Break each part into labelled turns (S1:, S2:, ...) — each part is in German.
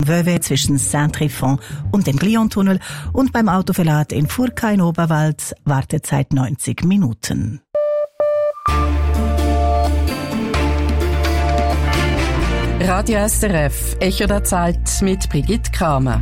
S1: Vevey zwischen Saint-Tryphon und dem Glion-Tunnel und beim Autoverlad in Furka in Oberwalds Wartezeit 90 Minuten.
S2: Radio SRF, Echo der Zeit mit Brigitte Kramer.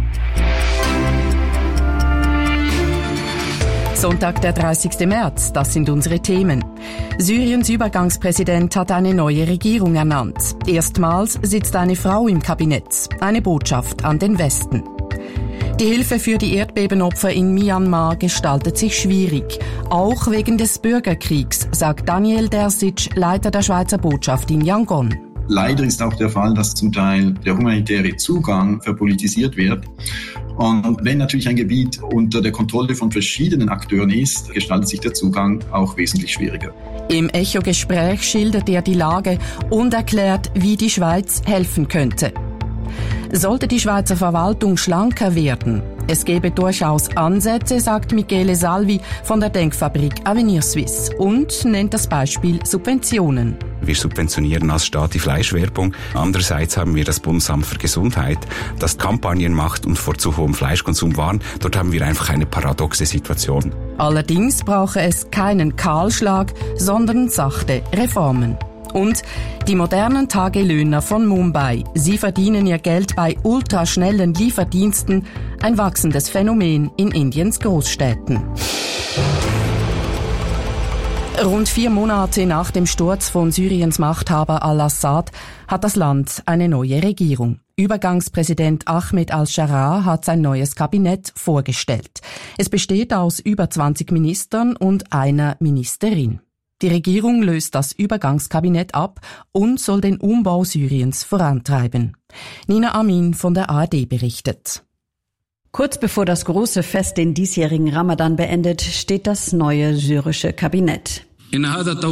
S2: Sonntag, der 30. März, das sind unsere Themen. Syriens Übergangspräsident hat eine neue Regierung ernannt. Erstmals sitzt eine Frau im Kabinett. Eine Botschaft an den Westen. Die Hilfe für die Erdbebenopfer in Myanmar gestaltet sich schwierig. Auch wegen des Bürgerkriegs, sagt Daniel Dersic, Leiter der Schweizer Botschaft in Yangon.
S3: Leider ist auch der Fall, dass zum Teil der humanitäre Zugang verpolitisiert wird. Und wenn natürlich ein Gebiet unter der Kontrolle von verschiedenen Akteuren ist, gestaltet sich der Zugang auch wesentlich schwieriger.
S2: Im Echo-Gespräch schildert er die Lage und erklärt, wie die Schweiz helfen könnte. Sollte die Schweizer Verwaltung schlanker werden? Es gäbe durchaus Ansätze, sagt Michele Salvi von der Denkfabrik Avenir Suisse und nennt das Beispiel Subventionen.
S4: Wir subventionieren als Staat die Fleischwerbung. Andererseits haben wir das Bundesamt für Gesundheit, das Kampagnen macht und vor zu hohem Fleischkonsum warnt. Dort haben wir einfach eine paradoxe Situation.
S2: Allerdings brauche es keinen Kahlschlag, sondern sachte Reformen. Und die modernen Tagelöhner von Mumbai. Sie verdienen ihr Geld bei ultraschnellen Lieferdiensten, ein wachsendes Phänomen in Indiens Großstädten. Rund 4 Monate nach dem Sturz von Syriens Machthaber al-Assad hat das Land eine neue Regierung. Übergangspräsident Ahmed al-Sharaa hat sein neues Kabinett vorgestellt. Es besteht aus über 20 Ministern und einer Ministerin. Die Regierung löst das Übergangskabinett ab und soll den Umbau Syriens vorantreiben. Nina Amin von der ARD berichtet.
S5: Kurz bevor das große Fest den diesjährigen Ramadan beendet, steht das neue syrische Kabinett. Wenn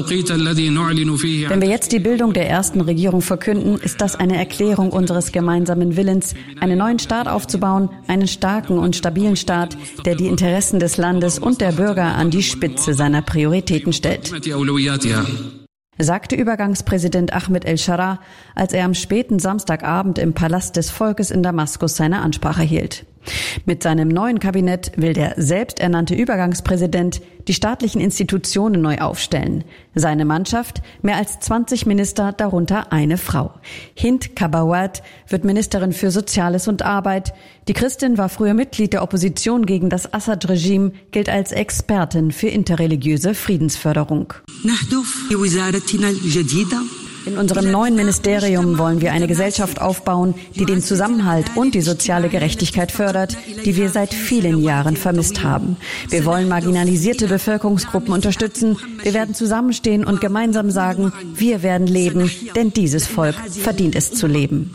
S5: wir jetzt die Bildung der ersten Regierung verkünden, ist das eine Erklärung unseres gemeinsamen Willens, einen neuen Staat aufzubauen, einen starken und stabilen Staat, der die Interessen des Landes und der Bürger an die Spitze seiner Prioritäten stellt, sagte Übergangspräsident Ahmed al-Sharaa, als er am späten Samstagabend im Palast des Volkes in Damaskus seine Ansprache hielt. Mit seinem neuen Kabinett will der selbsternannte Übergangspräsident die staatlichen Institutionen neu aufstellen. Seine Mannschaft, mehr als 20 Minister, darunter eine Frau. Hind Kabawat wird Ministerin für Soziales und Arbeit. Die Christin war früher Mitglied der Opposition gegen das Assad-Regime, gilt als Expertin für interreligiöse Friedensförderung. In unserem neuen Ministerium wollen wir eine Gesellschaft aufbauen, die den Zusammenhalt und die soziale Gerechtigkeit fördert, die wir seit vielen Jahren vermisst haben. Wir wollen marginalisierte Bevölkerungsgruppen unterstützen. Wir werden zusammenstehen und gemeinsam sagen, wir werden leben, denn dieses Volk verdient es zu leben.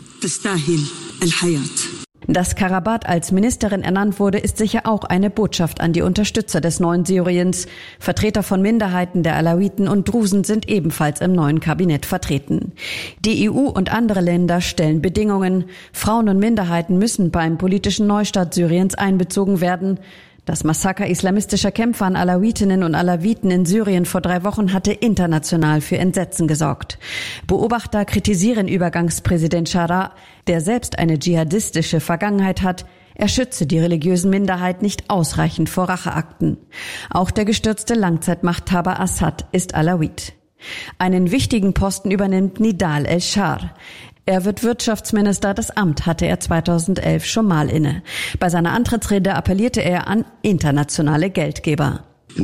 S5: Dass Karabat als Ministerin ernannt wurde, ist sicher auch eine Botschaft an die Unterstützer des neuen Syriens. Vertreter von Minderheiten der Alawiten und Drusen sind ebenfalls im neuen Kabinett vertreten. Die EU und andere Länder stellen Bedingungen. Frauen und Minderheiten müssen beim politischen Neustart Syriens einbezogen werden. Das Massaker islamistischer Kämpfer an Alawitinnen und Alawiten in Syrien vor 3 Wochen hatte international für Entsetzen gesorgt. Beobachter kritisieren Übergangspräsident Sharaa, der selbst eine dschihadistische Vergangenheit hat. Er schütze die religiösen Minderheit nicht ausreichend vor Racheakten. Auch der gestürzte Langzeitmachthaber Assad ist Alawit. Einen wichtigen Posten übernimmt Nidal el-Shar. Er wird Wirtschaftsminister, das Amt hatte er 2011 schon mal inne. Bei seiner Antrittsrede appellierte er an internationale Geldgeber.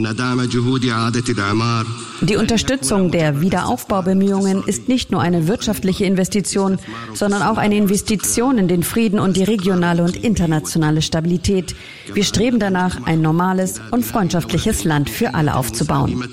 S5: Die Unterstützung der Wiederaufbaubemühungen ist nicht nur eine wirtschaftliche Investition, sondern auch eine Investition in den Frieden und die regionale und internationale Stabilität. Wir streben danach, ein normales und freundschaftliches Land für alle aufzubauen.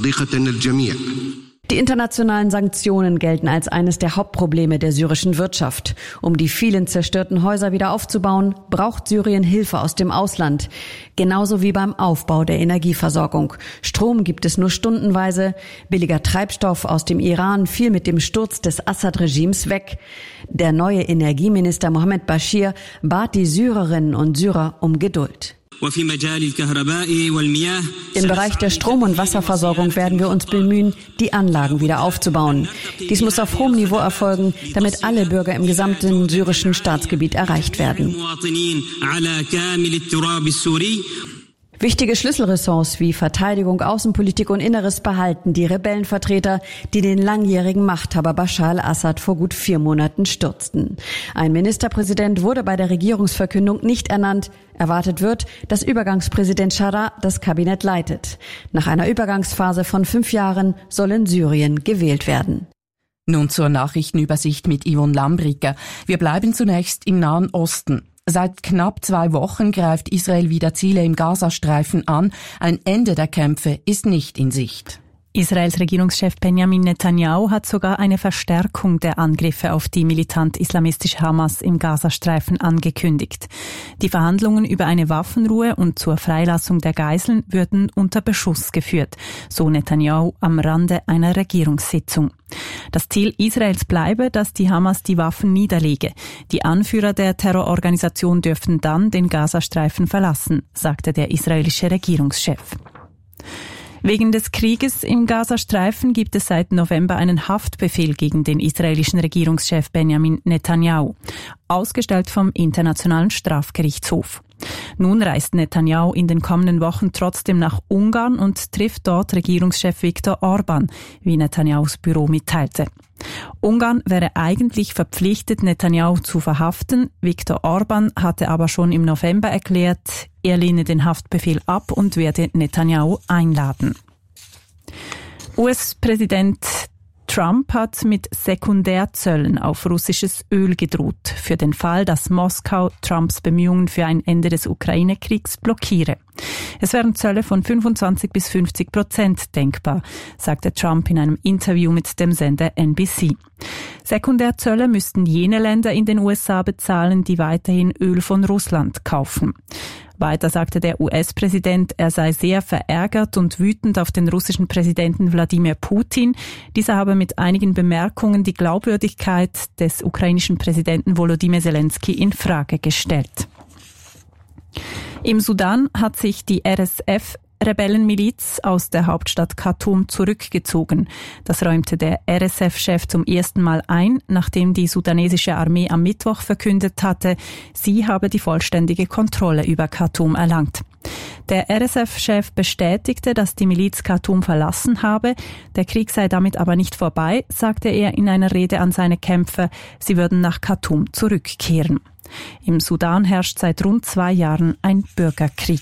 S5: Die internationalen Sanktionen gelten als eines der Hauptprobleme der syrischen Wirtschaft. Um die vielen zerstörten Häuser wieder aufzubauen, braucht Syrien Hilfe aus dem Ausland. Genauso wie beim Aufbau der Energieversorgung. Strom gibt es nur stundenweise. Billiger Treibstoff aus dem Iran fiel mit dem Sturz des Assad-Regimes weg. Der neue Energieminister Mohammed Bashir bat die Syrerinnen und Syrer um Geduld. Im Bereich der Strom- und Wasserversorgung werden wir uns bemühen, die Anlagen wieder aufzubauen. Dies muss auf hohem Niveau erfolgen, damit alle Bürger im gesamten syrischen Staatsgebiet erreicht werden. Wichtige Schlüsselressorts wie Verteidigung, Außenpolitik und Inneres behalten die Rebellenvertreter, die den langjährigen Machthaber Bashar al-Assad vor gut 4 Monaten stürzten. Ein Ministerpräsident wurde bei der Regierungsverkündung nicht ernannt. Erwartet wird, dass Übergangspräsident Jarrah das Kabinett leitet. Nach einer Übergangsphase von 5 Jahren soll in Syrien gewählt werden.
S2: Nun zur Nachrichtenübersicht mit Yvonne Lambricker. Wir bleiben zunächst im Nahen Osten. Seit knapp 2 Wochen greift Israel wieder Ziele im Gazastreifen an. Ein Ende der Kämpfe ist nicht in Sicht.
S1: Israels Regierungschef Benjamin Netanyahu hat sogar eine Verstärkung der Angriffe auf die militant-islamistische Hamas im Gazastreifen angekündigt. Die Verhandlungen über eine Waffenruhe und zur Freilassung der Geiseln würden unter Beschuss geführt, so Netanyahu am Rande einer Regierungssitzung. Das Ziel Israels bleibe, dass die Hamas die Waffen niederlege. Die Anführer der Terrororganisation dürften dann den Gazastreifen verlassen, sagte der israelische Regierungschef. Wegen des Krieges im Gazastreifen gibt es seit November einen Haftbefehl gegen den israelischen Regierungschef Benjamin Netanyahu, ausgestellt vom Internationalen Strafgerichtshof. Nun reist Netanyahu in den kommenden Wochen trotzdem nach Ungarn und trifft dort Regierungschef Viktor Orbán, wie Netanyahus Büro mitteilte. Ungarn wäre eigentlich verpflichtet, Netanyahu zu verhaften. Viktor Orbán hatte aber schon im November erklärt, er lehne den Haftbefehl ab und werde Netanyahu einladen. US-Präsident Trump hat mit Sekundärzöllen auf russisches Öl gedroht, für den Fall, dass Moskau Trumps Bemühungen für ein Ende des Ukraine-Kriegs blockiere. Es wären Zölle von 25-50% denkbar, sagte Trump in einem Interview mit dem Sender NBC. Sekundärzölle müssten jene Länder in den USA bezahlen, die weiterhin Öl von Russland kaufen. Weiter sagte der US-Präsident, er sei sehr verärgert und wütend auf den russischen Präsidenten Wladimir Putin. Dieser habe mit einigen Bemerkungen die Glaubwürdigkeit des ukrainischen Präsidenten Volodymyr Zelensky in Frage gestellt. Im Sudan hat sich die RSF-Rebellenmiliz aus der Hauptstadt Khartoum zurückgezogen. Das räumte der RSF-Chef zum ersten Mal ein, nachdem die sudanesische Armee am Mittwoch verkündet hatte, sie habe die vollständige Kontrolle über Khartoum erlangt. Der RSF-Chef bestätigte, dass die Miliz Khartoum verlassen habe. Der Krieg sei damit aber nicht vorbei, sagte er in einer Rede an seine Kämpfer. Sie würden nach Khartoum zurückkehren. Im Sudan herrscht seit rund 2 Jahren ein Bürgerkrieg.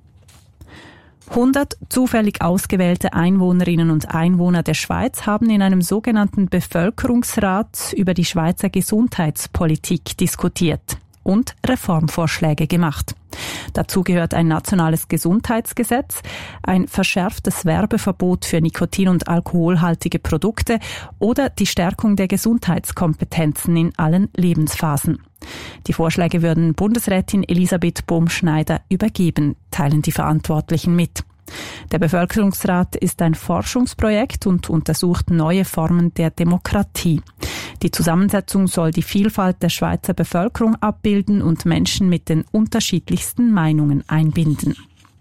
S1: 100 zufällig ausgewählte Einwohnerinnen und Einwohner der Schweiz haben in einem sogenannten Bevölkerungsrat über die Schweizer Gesundheitspolitik diskutiert und Reformvorschläge gemacht. Dazu gehört ein nationales Gesundheitsgesetz, ein verschärftes Werbeverbot für nikotin- und alkoholhaltige Produkte oder die Stärkung der Gesundheitskompetenzen in allen Lebensphasen. Die Vorschläge würden Bundesrätin Elisabeth Bohm-Schneider übergeben, teilen die Verantwortlichen mit. Der Bevölkerungsrat ist ein Forschungsprojekt und untersucht neue Formen der Demokratie. Die Zusammensetzung soll die Vielfalt der Schweizer Bevölkerung abbilden und Menschen mit den unterschiedlichsten Meinungen einbinden.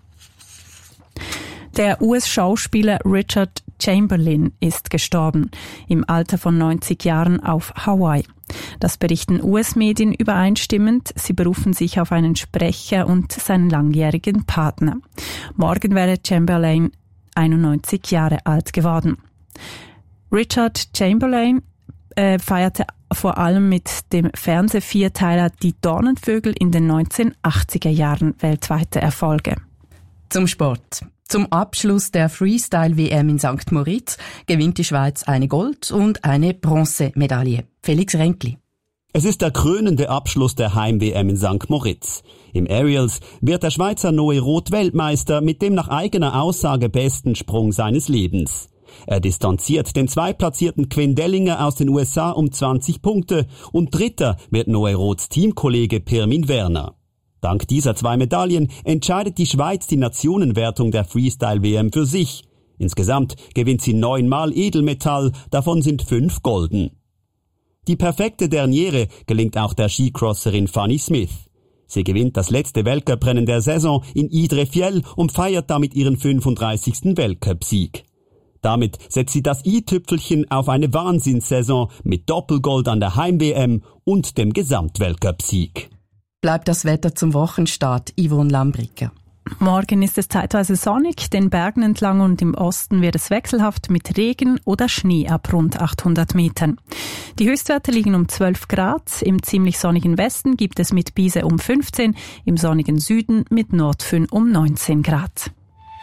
S1: Der US-Schauspieler Richard Chamberlain ist gestorben, im Alter von 90 Jahren auf Hawaii. Das berichten US-Medien übereinstimmend. Sie berufen sich auf einen Sprecher und seinen langjährigen Partner. Morgen wäre Chamberlain 91 Jahre alt geworden. Richard Chamberlain feierte vor allem mit dem Fernsehvierteiler Die Dornenvögel in den 1980er Jahren weltweite Erfolge.
S2: Zum Sport. Zum Abschluss der Freestyle-WM in St. Moritz gewinnt die Schweiz eine Gold- und eine Bronzemedaille. Felix Renkli.
S6: Es ist der krönende Abschluss der Heim-WM in St. Moritz. Im Aerials wird der Schweizer Noe Roth Weltmeister mit dem nach eigener Aussage besten Sprung seines Lebens. Er distanziert den zweitplatzierten Quinn Dellinger aus den USA um 20 Punkte und Dritter wird Noe Roths Teamkollege Pirmin Werner. Dank dieser 2 Medaillen entscheidet die Schweiz die Nationenwertung der Freestyle-WM für sich. Insgesamt gewinnt sie 9-mal Edelmetall, davon sind 5 golden. Die perfekte Derniere gelingt auch der Skicrosserin Fanny Smith. Sie gewinnt das letzte Weltcuprennen der Saison in Idre-Fjell und feiert damit ihren 35. Weltcup-Sieg. Damit setzt sie das i-Tüpfelchen auf eine Wahnsinnssaison mit Doppelgold an der Heim-WM und dem Gesamtweltcup-Sieg.
S2: Bleibt das Wetter zum Wochenstart, Yvonne Lambricker.
S1: Morgen ist es zeitweise sonnig, den Bergen entlang und im Osten wird es wechselhaft mit Regen oder Schnee ab rund 800 Metern. Die Höchstwerte liegen um 12 Grad, im ziemlich sonnigen Westen gibt es mit Bise um 15, im sonnigen Süden mit Nordfyn um 19 Grad.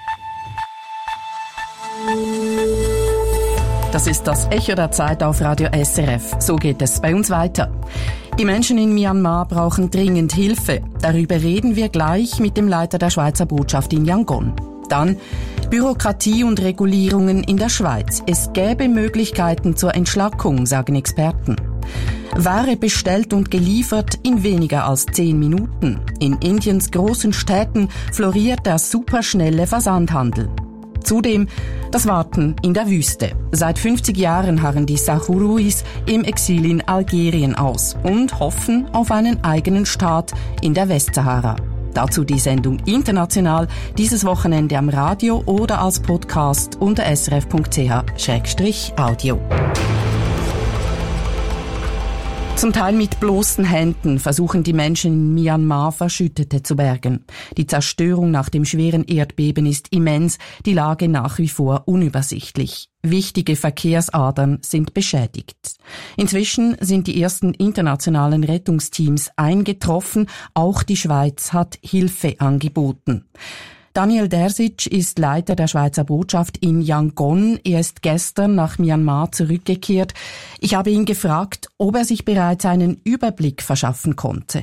S2: Das ist das Echo der Zeit auf Radio SRF. So geht es bei uns weiter. Die Menschen in Myanmar brauchen dringend Hilfe. Darüber reden wir gleich mit dem Leiter der Schweizer Botschaft in Yangon. Dann Bürokratie und Regulierungen in der Schweiz. Es gäbe Möglichkeiten zur Entschlackung, sagen Experten. Ware bestellt und geliefert in weniger als 10 Minuten. In Indiens großen Städten floriert der superschnelle Versandhandel. Zudem das Warten in der Wüste. Seit 50 Jahren harren die Sahuruis im Exil in Algerien aus und hoffen auf einen eigenen Staat in der Westsahara. Dazu die Sendung international dieses Wochenende am Radio oder als Podcast unter srf.ch/audio. Zum Teil mit bloßen Händen versuchen die Menschen in Myanmar Verschüttete zu bergen. Die Zerstörung nach dem schweren Erdbeben ist immens, die Lage nach wie vor unübersichtlich. Wichtige Verkehrsadern sind beschädigt. Inzwischen sind die ersten internationalen Rettungsteams eingetroffen, auch die Schweiz hat Hilfe angeboten. Daniel Dersic ist Leiter der Schweizer Botschaft in Yangon. Er ist gestern nach Myanmar zurückgekehrt. Ich habe ihn gefragt, ob er sich bereits einen Überblick verschaffen konnte.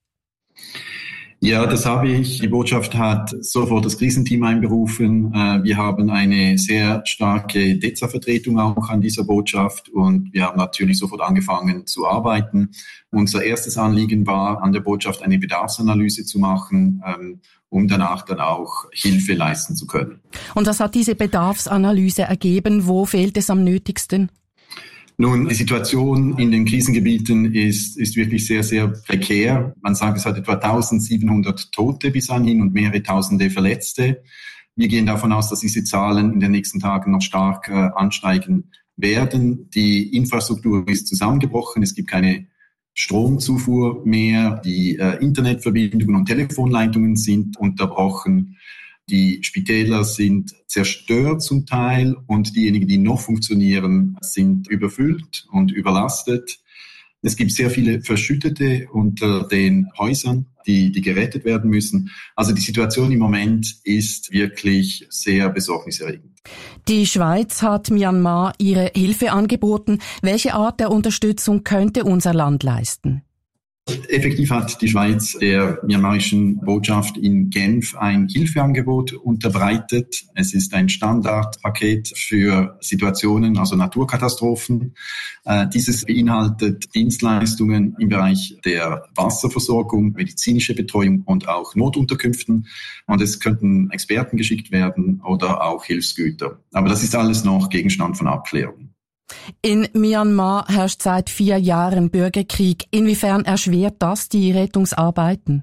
S3: Ja, das habe ich. Die Botschaft hat sofort das Krisenteam einberufen. Wir haben eine sehr starke DEZA-Vertretung auch an dieser Botschaft und wir haben natürlich sofort angefangen zu arbeiten. Unser erstes Anliegen war, an der Botschaft eine Bedarfsanalyse zu machen, um danach dann auch Hilfe leisten zu können.
S2: Und was hat diese Bedarfsanalyse ergeben? Wo fehlt es am nötigsten?
S3: Nun, die Situation in den Krisengebieten ist wirklich sehr, sehr prekär. Man sagt, es hat etwa 1700 Tote bis anhin und mehrere Tausende Verletzte. Wir gehen davon aus, dass diese Zahlen in den nächsten Tagen noch stark ansteigen werden. Die Infrastruktur ist zusammengebrochen. Es gibt keine Stromzufuhr mehr. Die Internetverbindungen und Telefonleitungen sind unterbrochen. Die Spitäler sind zerstört zum Teil und diejenigen, die noch funktionieren, sind überfüllt und überlastet. Es gibt sehr viele Verschüttete unter den Häusern, die gerettet werden müssen. Also die Situation im Moment ist wirklich sehr besorgniserregend.
S2: Die Schweiz hat Myanmar ihre Hilfe angeboten. Welche Art der Unterstützung könnte unser Land leisten?
S3: Effektiv hat die Schweiz der myanmarischen Botschaft in Genf ein Hilfeangebot unterbreitet. Es ist ein Standardpaket für Situationen, also Naturkatastrophen. Dieses beinhaltet Dienstleistungen im Bereich der Wasserversorgung, medizinische Betreuung und auch Notunterkünften. Und es könnten Experten geschickt werden oder auch Hilfsgüter. Aber das ist alles noch Gegenstand von Abklärung.
S2: In Myanmar herrscht seit 4 Jahren Bürgerkrieg. Inwiefern erschwert das die Rettungsarbeiten?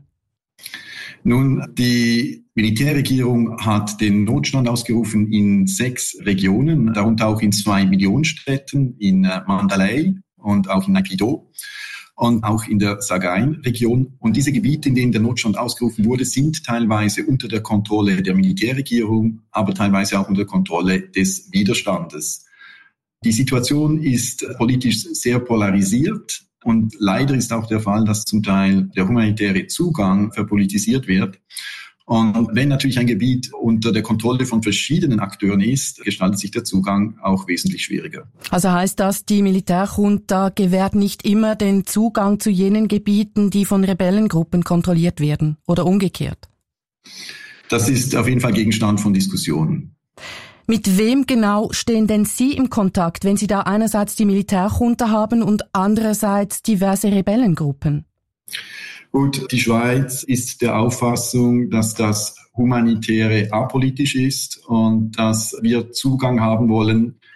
S3: Nun, die Militärregierung hat den Notstand ausgerufen in 6 Regionen, darunter auch in 2 Millionenstädten, in Mandalay und auch in Naypyidaw und auch in der Sagaing-Region. Und diese Gebiete, in denen der Notstand ausgerufen wurde, sind teilweise unter der Kontrolle der Militärregierung, aber teilweise auch unter der Kontrolle des Widerstandes. Die Situation ist politisch sehr polarisiert und leider ist auch der Fall, dass zum Teil der humanitäre Zugang verpolitisiert wird. Und wenn natürlich ein Gebiet unter der Kontrolle von verschiedenen Akteuren ist, gestaltet sich der Zugang auch wesentlich schwieriger.
S2: Also heißt das, die Militärjunta gewährt nicht immer den Zugang zu jenen Gebieten, die von Rebellengruppen kontrolliert werden oder umgekehrt?
S3: Das ist auf jeden Fall Gegenstand von Diskussionen.
S2: Mit wem genau stehen denn Sie im Kontakt, wenn Sie da einerseits die Militärjunta haben und andererseits diverse Rebellengruppen?
S3: Gut, die Schweiz ist der Auffassung, dass das Humanitäre apolitisch ist und dass wir Zugang haben wollen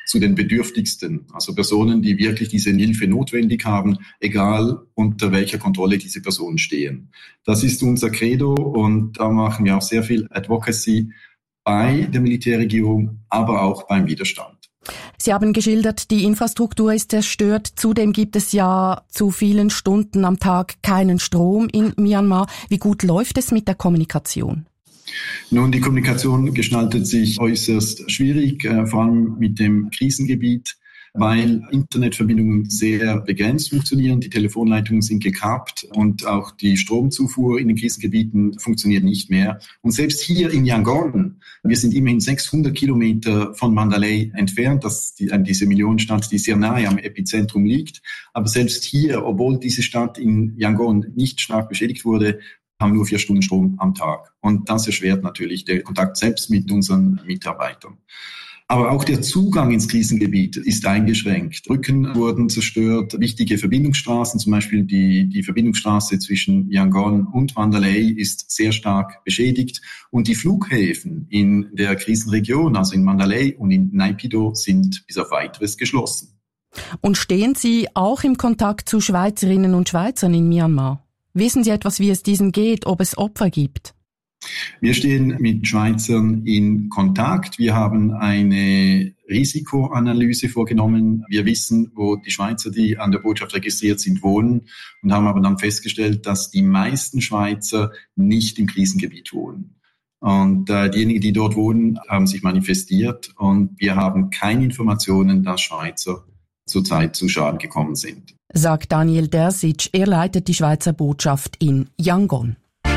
S3: zu den Bedürftigsten, also Personen, die wirklich diese Hilfe notwendig haben, egal unter welcher Kontrolle diese Personen stehen. Das ist unser Credo und da machen wir auch sehr viel Advocacy bei der Militärregierung, aber auch beim Widerstand.
S2: Sie haben geschildert, die Infrastruktur ist zerstört. Zudem gibt es ja zu vielen Stunden am Tag keinen Strom in Myanmar. Wie gut läuft es mit der Kommunikation?
S3: Nun, die Kommunikation gestaltet sich äußerst schwierig, vor allem mit dem Krisengebiet, weil Internetverbindungen sehr begrenzt funktionieren, die Telefonleitungen sind gekappt und auch die Stromzufuhr in den Krisengebieten funktioniert nicht mehr. Und selbst hier in Yangon, wir sind immerhin 600 Kilometer von Mandalay entfernt, diese Millionenstadt, die sehr nahe am Epizentrum liegt, aber selbst hier, obwohl diese Stadt in Yangon nicht stark beschädigt wurde, haben nur 4 Stunden Strom am Tag. Und das erschwert natürlich den Kontakt selbst mit unseren Mitarbeitern. Aber auch der Zugang ins Krisengebiet ist eingeschränkt. Brücken wurden zerstört, wichtige Verbindungsstraßen, zum Beispiel die Verbindungsstraße zwischen Yangon und Mandalay ist sehr stark beschädigt. Und die Flughäfen in der Krisenregion, also in Mandalay und in Naypyidaw, sind bis auf Weiteres geschlossen.
S2: Und stehen Sie auch im Kontakt zu Schweizerinnen und Schweizern in Myanmar? Wissen Sie etwas, wie es diesen geht, ob es Opfer gibt?
S3: Wir stehen mit Schweizern in Kontakt. Wir haben eine Risikoanalyse vorgenommen. Wir wissen, wo die Schweizer, die an der Botschaft registriert sind, wohnen und haben aber dann festgestellt, dass die meisten Schweizer nicht im Krisengebiet wohnen. Und diejenigen, die dort wohnen, haben sich manifestiert und wir haben keine Informationen, dass Schweizer zurzeit zu Schaden gekommen sind.
S2: Sagt Daniel Dersic, er leitet die Schweizer Botschaft in Yangon.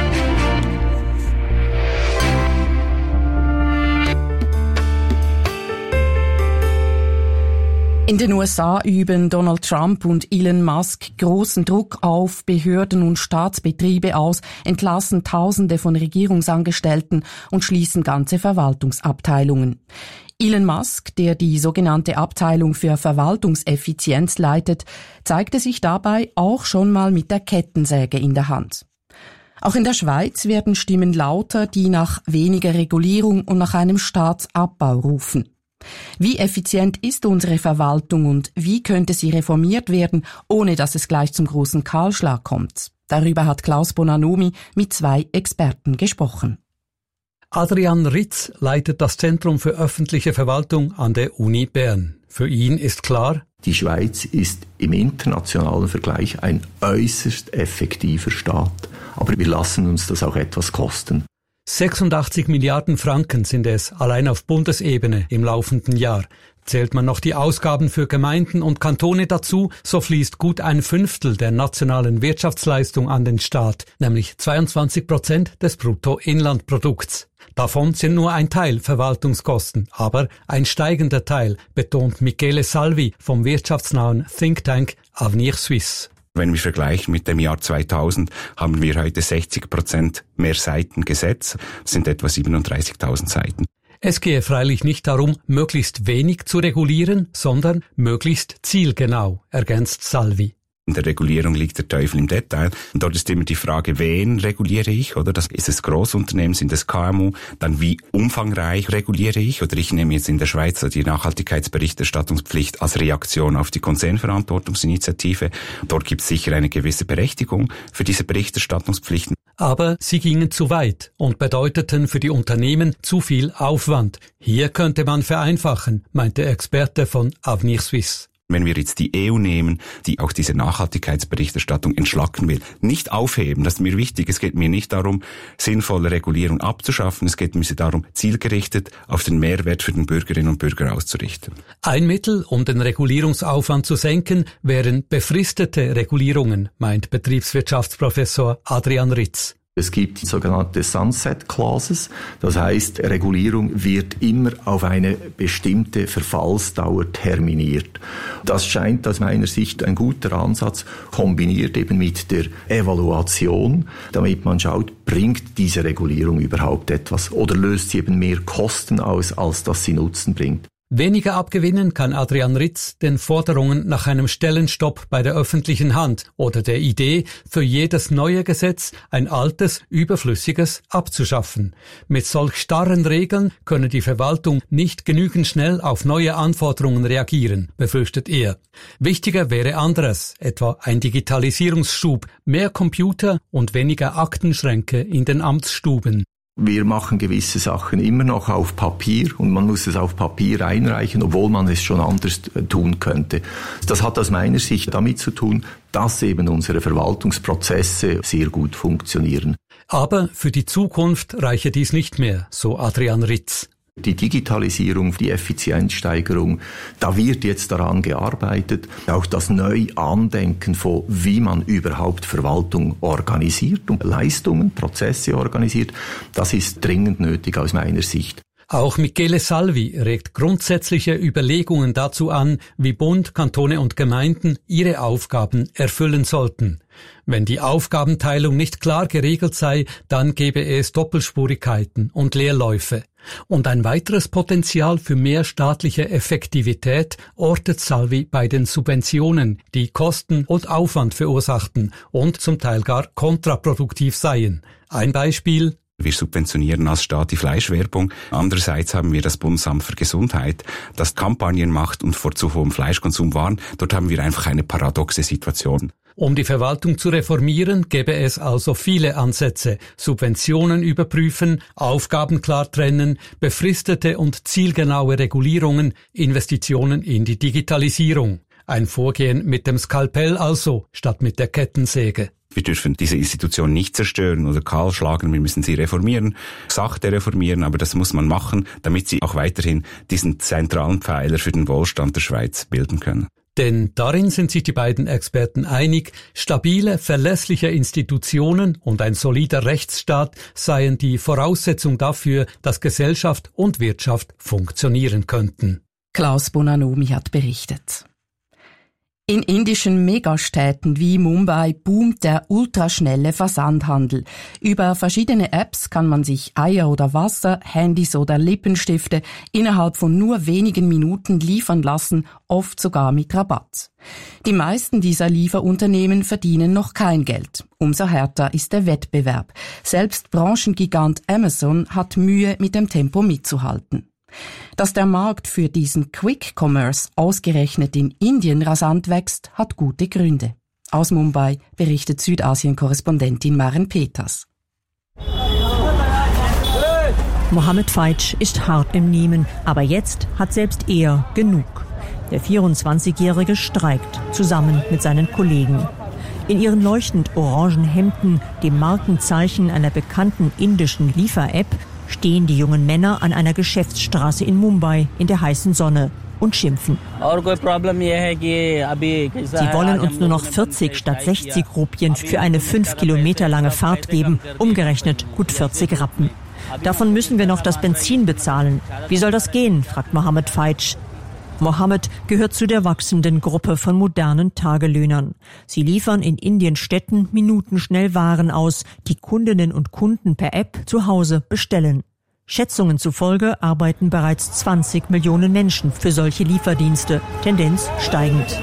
S2: In den USA üben Donald Trump und Elon Musk großen Druck auf Behörden und Staatsbetriebe aus, entlassen Tausende von Regierungsangestellten und schließen ganze Verwaltungsabteilungen. Elon Musk, der die sogenannte Abteilung für Verwaltungseffizienz leitet, zeigte sich dabei auch schon mal mit der Kettensäge in der Hand. Auch in der Schweiz werden Stimmen lauter, die nach weniger Regulierung und nach einem Staatsabbau rufen. Wie effizient ist unsere Verwaltung und wie könnte sie reformiert werden, ohne dass es gleich zum großen Kahlschlag kommt? Darüber hat Klaus Bonanomi mit 2 Experten gesprochen.
S7: Adrian Ritz leitet das Zentrum für öffentliche Verwaltung an der Uni Bern. Für ihn ist klar,
S8: die Schweiz ist im internationalen Vergleich ein äußerst effektiver Staat. Aber wir lassen uns das auch etwas kosten.
S7: 86 Milliarden Franken sind es allein auf Bundesebene im laufenden Jahr. Zählt man noch die Ausgaben für Gemeinden und Kantone dazu, so fließt gut 1/5 der nationalen Wirtschaftsleistung an den Staat, nämlich 22% des Bruttoinlandprodukts. Davon sind nur ein Teil Verwaltungskosten, aber ein steigender Teil, betont Michele Salvi vom wirtschaftsnahen Think Tank Avenir Suisse.
S4: Wenn wir vergleichen mit dem Jahr 2000, haben wir heute 60% mehr Seiten Gesetz. Das sind etwa 37.000 Seiten.
S7: Es gehe freilich nicht darum, möglichst wenig zu regulieren, sondern möglichst zielgenau, ergänzt Salvi.
S4: In der Regulierung liegt der Teufel im Detail. Und dort ist immer die Frage, wen reguliere ich, oder? Ist es Großunternehmen, sind es KMU? Dann wie umfangreich reguliere ich? Oder ich nehme jetzt in der Schweiz die Nachhaltigkeitsberichterstattungspflicht als Reaktion auf die Konzernverantwortungsinitiative. Dort gibt es sicher eine gewisse Berechtigung für diese Berichterstattungspflichten.
S7: Aber sie gingen zu weit und bedeuteten für die Unternehmen zu viel Aufwand. Hier könnte man vereinfachen, meint der Experte von Avenir Suisse.
S4: Wenn wir jetzt die EU nehmen, die auch diese Nachhaltigkeitsberichterstattung entschlacken will, nicht aufheben, das ist mir wichtig. Es geht mir nicht darum, sinnvolle Regulierung abzuschaffen. Es geht mir darum, zielgerichtet auf den Mehrwert für den Bürgerinnen und Bürger auszurichten.
S7: Ein Mittel, um den Regulierungsaufwand zu senken, wären befristete Regulierungen, meint Betriebswirtschaftsprofessor Adrian Ritz.
S8: Es gibt sogenannte Sunset Clauses, das heißt, Regulierung wird immer auf eine bestimmte Verfallsdauer terminiert. Das scheint aus meiner Sicht ein guter Ansatz, kombiniert eben mit der Evaluation, damit man schaut, bringt diese Regulierung überhaupt etwas oder löst sie eben mehr Kosten aus, als dass sie Nutzen bringt.
S7: Weniger abgewinnen kann Adrian Ritz den Forderungen nach einem Stellenstopp bei der öffentlichen Hand oder der Idee, für jedes neue Gesetz ein altes, überflüssiges abzuschaffen. Mit solch starren Regeln könne die Verwaltung nicht genügend schnell auf neue Anforderungen reagieren, befürchtet er. Wichtiger wäre anderes, etwa ein Digitalisierungsschub, mehr Computer und weniger Aktenschränke in den Amtsstuben.
S8: Wir machen gewisse Sachen immer noch auf Papier und man muss es auf Papier einreichen, obwohl man es schon anders tun könnte. Das hat aus meiner Sicht damit zu tun, dass eben unsere Verwaltungsprozesse sehr gut funktionieren.
S7: Aber für die Zukunft reiche dies nicht mehr, so Adrian Ritz.
S8: Die Digitalisierung, die Effizienzsteigerung, da wird jetzt daran gearbeitet. Auch das Neuandenken von, wie man überhaupt Verwaltung organisiert und Leistungen, Prozesse organisiert, das ist dringend nötig aus meiner Sicht.
S7: Auch Michele Salvi regt grundsätzliche Überlegungen dazu an, wie Bund, Kantone und Gemeinden ihre Aufgaben erfüllen sollten. Wenn die Aufgabenteilung nicht klar geregelt sei, dann gäbe es Doppelspurigkeiten und Leerläufe. Und ein weiteres Potenzial für mehr staatliche Effektivität ortet Salvi bei den Subventionen, die Kosten und Aufwand verursachten und zum Teil gar kontraproduktiv seien. Ein Beispiel:
S4: Wir subventionieren als Staat die Fleischwerbung. Andererseits haben wir das Bundesamt für Gesundheit, das Kampagnen macht und vor zu hohem Fleischkonsum warnt. Dort haben wir einfach eine paradoxe Situation.
S7: Um die Verwaltung zu reformieren, gäbe es also viele Ansätze. Subventionen überprüfen, Aufgaben klar trennen, befristete und zielgenaue Regulierungen, Investitionen in die Digitalisierung. Ein Vorgehen mit dem Skalpell also, statt mit der Kettensäge.
S4: Wir dürfen diese Institution nicht zerstören oder kahlschlagen, wir müssen sie reformieren, sachte reformieren, aber das muss man machen, damit sie auch weiterhin diesen zentralen Pfeiler für den Wohlstand der Schweiz bilden können.
S7: Denn darin sind sich die beiden Experten einig, stabile, verlässliche Institutionen und ein solider Rechtsstaat seien die Voraussetzung dafür, dass Gesellschaft und Wirtschaft funktionieren könnten.
S2: Klaus Bonanomi hat berichtet. In indischen Megastädten wie Mumbai boomt der ultraschnelle Versandhandel. Über verschiedene Apps kann man sich Eier oder Wasser, Handys oder Lippenstifte innerhalb von nur wenigen Minuten liefern lassen, oft sogar mit Rabatt. Die meisten dieser Lieferunternehmen verdienen noch kein Geld. Umso härter ist der Wettbewerb. Selbst Branchengigant Amazon hat Mühe, mit dem Tempo mitzuhalten. Dass der Markt für diesen Quick Commerce ausgerechnet in Indien rasant wächst, hat gute Gründe. Aus Mumbai berichtet Südasien-Korrespondentin Maren Peters.
S9: Mohammed Feitsch ist hart im Nehmen, aber jetzt hat selbst er genug. Der 24-Jährige streikt, zusammen mit seinen Kollegen. In ihren leuchtend orangen Hemden, dem Markenzeichen einer bekannten indischen Liefer-App, stehen die jungen Männer an einer Geschäftsstraße in Mumbai in der heißen Sonne und schimpfen. Sie wollen uns nur noch 40 statt 60 Rupien für eine 5 Kilometer lange Fahrt geben, umgerechnet gut 40 Rappen. Davon müssen wir noch das Benzin bezahlen. Wie soll das gehen, fragt Mohammed Feitsch. Mohammed gehört zu der wachsenden Gruppe von modernen Tagelöhnern. Sie liefern in Indiens Städten minutenschnell Waren aus, die Kundinnen und Kunden per App zu Hause bestellen. Schätzungen zufolge arbeiten bereits 20 Millionen Menschen für solche Lieferdienste, Tendenz steigend.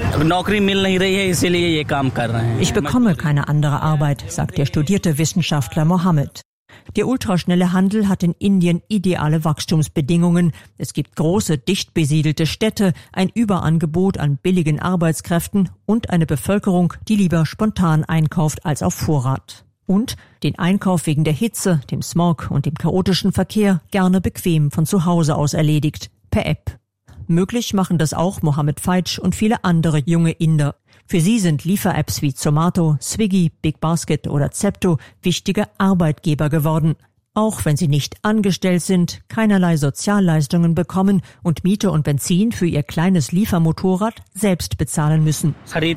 S9: Ich bekomme keine andere Arbeit, sagt der studierte Wissenschaftler Mohammed. Der ultraschnelle Handel hat in Indien ideale Wachstumsbedingungen. Es gibt große, dicht besiedelte Städte, ein Überangebot an billigen Arbeitskräften und eine Bevölkerung, die lieber spontan einkauft als auf Vorrat. Und den Einkauf wegen der Hitze, dem Smog und dem chaotischen Verkehr gerne bequem von zu Hause aus erledigt, per App. Möglich machen das auch Mohammed Feitsch und viele andere junge Inder. Für sie sind Liefer-Apps wie Zomato, Swiggy, Big Basket oder Zepto wichtige Arbeitgeber geworden. Auch wenn sie nicht angestellt sind, keinerlei Sozialleistungen bekommen und Miete und Benzin für ihr kleines Liefermotorrad selbst bezahlen müssen.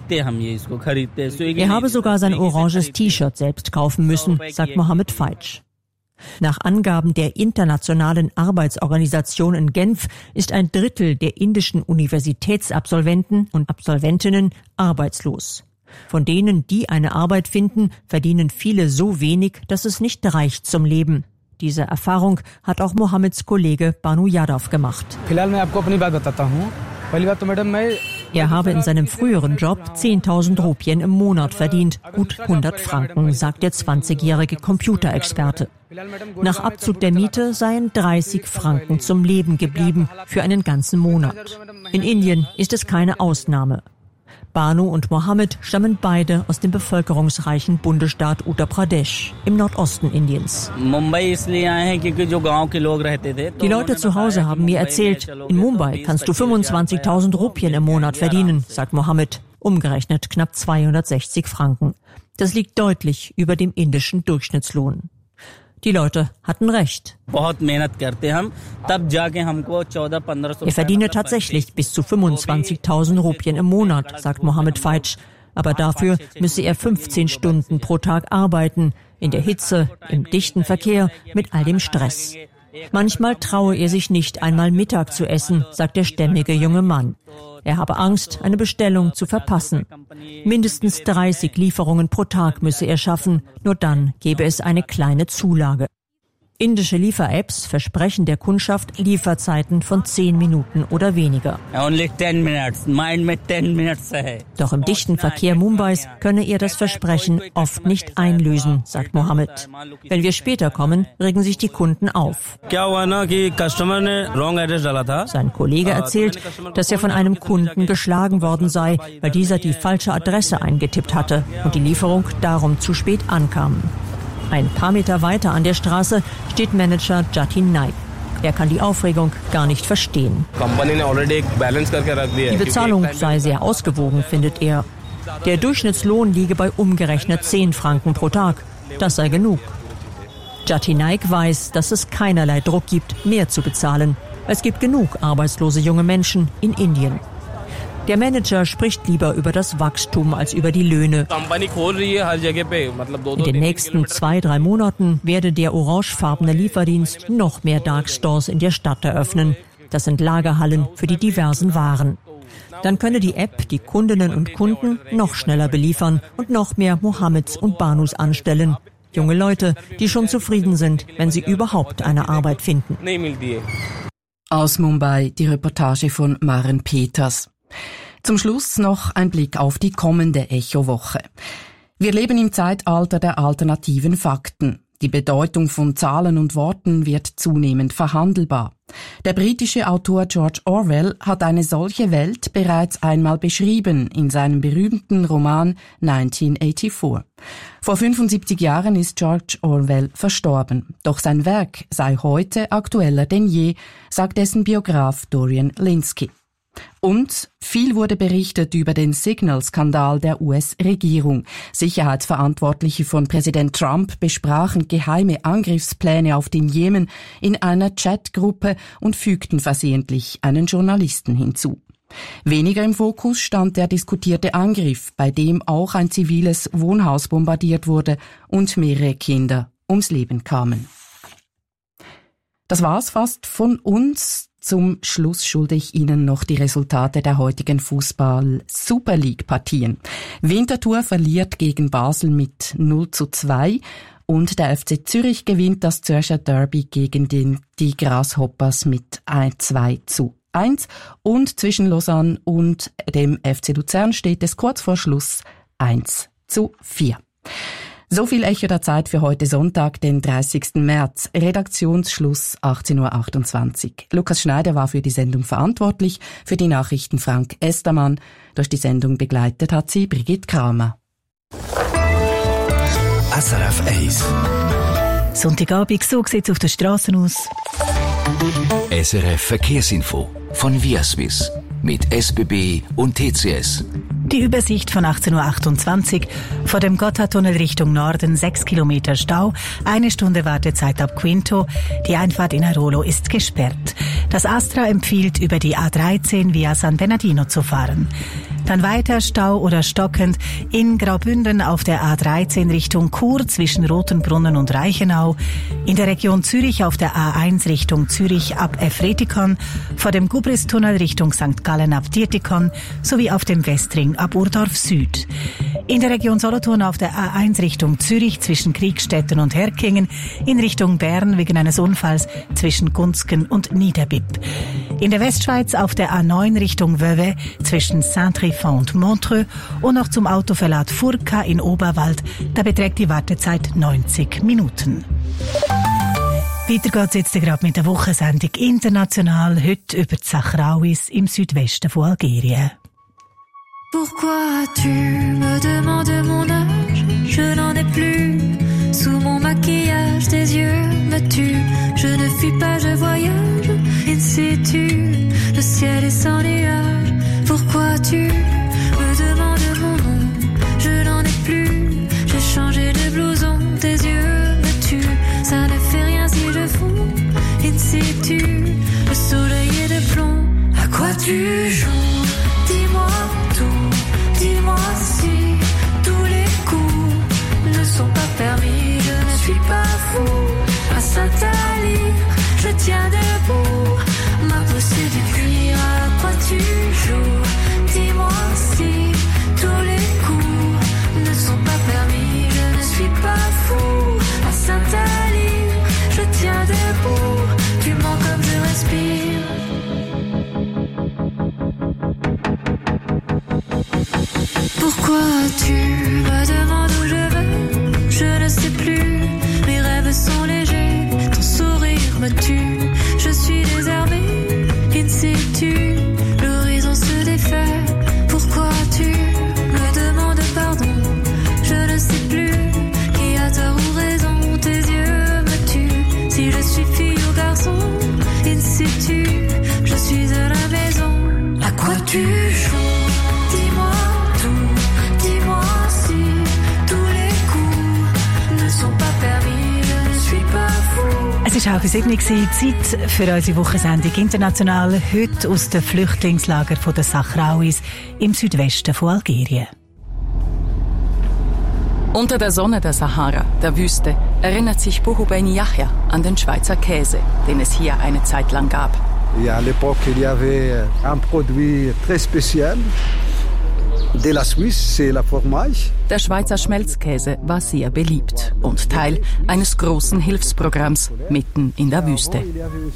S9: Er habe sogar sein oranges T-Shirt selbst kaufen müssen, sagt Mohammed Feitsch. Nach Angaben der Internationalen Arbeitsorganisation in Genf ist 1/3 der indischen Universitätsabsolventen und Absolventinnen arbeitslos. Von denen, die eine Arbeit finden, verdienen viele so wenig, dass es nicht reicht zum Leben. Diese Erfahrung hat auch Mohammeds Kollege Banu Yadav gemacht. Er habe in seinem früheren Job 10.000 Rupien im Monat verdient, gut 100 Franken, sagt der 20-jährige Computerexperte. Nach Abzug der Miete seien 30 Franken zum Leben geblieben für einen ganzen Monat. In Indien ist es keine Ausnahme. Banu und Mohammed stammen beide aus dem bevölkerungsreichen Bundesstaat Uttar Pradesh im Nordosten Indiens. Die Leute zu Hause haben mir erzählt, in Mumbai kannst du 25.000 Rupien im Monat verdienen, sagt Mohammed, umgerechnet knapp 260 Franken. Das liegt deutlich über dem indischen Durchschnittslohn. Die Leute hatten recht. Er verdiene tatsächlich bis zu 25.000 Rupien im Monat, sagt Mohammed Feitsch. Aber dafür müsse er 15 Stunden pro Tag arbeiten, in der Hitze, im dichten Verkehr, mit all dem Stress. Manchmal traue er sich nicht einmal Mittag zu essen, sagt der stämmige junge Mann. Er habe Angst, eine Bestellung zu verpassen. Mindestens 30 Lieferungen pro Tag müsse er schaffen, nur dann gebe es eine kleine Zulage. Indische Liefer-Apps versprechen der Kundschaft Lieferzeiten von 10 Minuten oder weniger. Doch im dichten Verkehr Mumbais könne er das Versprechen oft nicht einlösen, sagt Mohammed. Wenn wir später kommen, regen sich die Kunden auf. Sein Kollege erzählt, dass er von einem Kunden geschlagen worden sei, weil dieser die falsche Adresse eingetippt hatte und die Lieferung darum zu spät ankam. Ein paar Meter weiter an der Straße steht Manager Jatin Naik. Er kann die Aufregung gar nicht verstehen. Die Bezahlung sei sehr ausgewogen, findet er. Der Durchschnittslohn liege bei umgerechnet 10 Franken pro Tag. Das sei genug. Jatin Naik weiß, dass es keinerlei Druck gibt, mehr zu bezahlen. Es gibt genug arbeitslose junge Menschen in Indien. Der Manager spricht lieber über das Wachstum als über die Löhne. In den nächsten 2-3 Monaten werde der orangefarbene Lieferdienst noch mehr Darkstores in der Stadt eröffnen. Das sind Lagerhallen für die diversen Waren. Dann könne die App die Kundinnen und Kunden noch schneller beliefern und noch mehr Mohammeds und Banus anstellen. Junge Leute, die schon zufrieden sind, wenn sie überhaupt eine Arbeit finden.
S2: Aus Mumbai die Reportage von Maren Peters. Zum Schluss noch ein Blick auf die kommende Echo-Woche. Wir leben im Zeitalter der alternativen Fakten. Die Bedeutung von Zahlen und Worten wird zunehmend verhandelbar. Der britische Autor George Orwell hat eine solche Welt bereits einmal beschrieben in seinem berühmten Roman 1984. Vor 75 Jahren ist George Orwell verstorben. Doch sein Werk sei heute aktueller denn je, sagt dessen Biograf Dorian Lynskey. Und viel wurde berichtet über den Signal-Skandal der US-Regierung. Sicherheitsverantwortliche von Präsident Trump besprachen geheime Angriffspläne auf den Jemen in einer Chatgruppe und fügten versehentlich einen Journalisten hinzu. Weniger im Fokus stand der diskutierte Angriff, bei dem auch ein ziviles Wohnhaus bombardiert wurde und mehrere Kinder ums Leben kamen. Das war's fast von uns. Zum Schluss schulde ich Ihnen noch die Resultate der heutigen Fußball-Super League-Partien. Winterthur verliert gegen Basel mit 0:2 und der FC Zürich gewinnt das Zürcher Derby gegen die Grasshoppers mit 2:1. Und zwischen Lausanne und dem FC Luzern steht es kurz vor Schluss 1:4. So viel Echo der Zeit für heute Sonntag, den 30. März. Redaktionsschluss 18.28 Uhr. Lukas Schneider war für die Sendung verantwortlich, für die Nachrichten Frank Estermann. Durch die Sendung begleitet hat sie Brigitte Kramer.
S10: SRF 1.
S11: Sonntagabend, so sieht es auf den Strassen aus.
S10: SRF Verkehrsinfo von Viaswiss mit SBB und TCS.
S11: Die Übersicht von 18.28 Uhr. Vor dem Gotthardtunnel Richtung Norden 6 Kilometer Stau, 1 Stunde Wartezeit ab Quinto. Die Einfahrt in Airolo ist gesperrt. Das Astra empfiehlt, über die A13 via San Bernardino zu fahren. Dann weiter Stau oder stockend in Graubünden auf der A13 Richtung Chur zwischen Rotenbrunnen und Reichenau, in der Region Zürich auf der A1 Richtung Zürich ab Efretikon, vor dem Gubristunnel Richtung St. Gallen ab Dietikon sowie auf dem Westring ab Urdorf Süd. In der Region Solothurn auf der A1 Richtung Zürich zwischen Kriegstetten und Herkingen, in Richtung Bern wegen eines Unfalls zwischen Gunzgen und Niederbipp. In der Westschweiz auf der A9 Richtung Vevey zwischen Saint-Tryphon und Montreux und noch zum Autoverlad Furka in Oberwald. Da beträgt die Wartezeit 90 Minuten. Weiter geht's jetzt gerade mit der Wochensendung international, heute über die Sahrawis im Südwesten von Algerien.
S12: Pourquoi tu me demandes mon âge? Je n'en ai plus. Sous mon maquillage, tes yeux me tuent. Je ne fuis pas, je voyage. In situ, le ciel est sans nuage. Pourquoi tu me demandes mon nom? Je n'en ai plus. J'ai changé de blouson. Tes yeux me tuent. Ça ne fait rien si je fonds. In situ, le soleil est de plomb. À quoi tu joues? Dis-moi tout. Dis-moi si tous les coups ne sont pas permis. Je ne suis pas fou. À Saint-Ali, je tiens debout. Ma peau c'est du cuir. À quoi tu joues? Dis-moi si tous les coups ne sont pas permis. Je ne suis pas fou. À Saint-Ali, je tiens debout. Tu mens comme je respire. Pourquoi tu me demandes où je vais? Je ne sais plus. Mes rêves sont légers. Ton sourire me tue. Je suis désarmée. In situ, l'horizon se défait. Pourquoi tu me demandes pardon? Je ne sais plus qui a tort ou raison. Tes yeux me tuent. Si je suis fille ou garçon, in situ, je suis à la maison. À quoi tu joues? Dis-moi tout. Dis-moi si tous les coups ne sont pas permis. Je ne suis pas fou.
S11: Es war auch Zeit für unsere Wochensendung international, heute aus den Flüchtlingslagern der Sahrawis im Südwesten von Algerien.
S2: Unter der Sonne der Sahara, der Wüste, erinnert sich Bouhoubeni Yahya an den Schweizer Käse, den es hier eine Zeit lang gab.
S13: À l'époque, il y avait un produit très spécial. De la Suisse, c'est la fromage.
S2: Der Schweizer Schmelzkäse war sehr beliebt und Teil eines großen Hilfsprogramms mitten in der Wüste.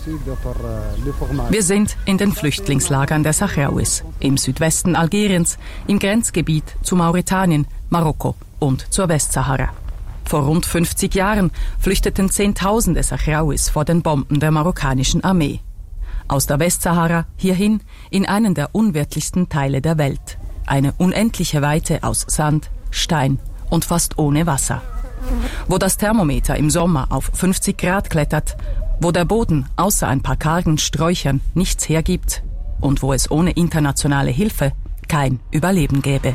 S2: Wir sind in den Flüchtlingslagern der Sahrawis im Südwesten Algeriens, im Grenzgebiet zu Mauretanien, Marokko und zur Westsahara. Vor rund 50 Jahren flüchteten Zehntausende Sahrawis vor den Bomben der marokkanischen Armee. Aus der Westsahara hierhin in einen der unwirtlichsten Teile der Welt. Eine unendliche Weite aus Sand, Stein und fast ohne Wasser. Wo das Thermometer im Sommer auf 50 Grad klettert, wo der Boden außer ein paar kargen Sträuchern nichts hergibt und wo es ohne internationale Hilfe kein Überleben gäbe.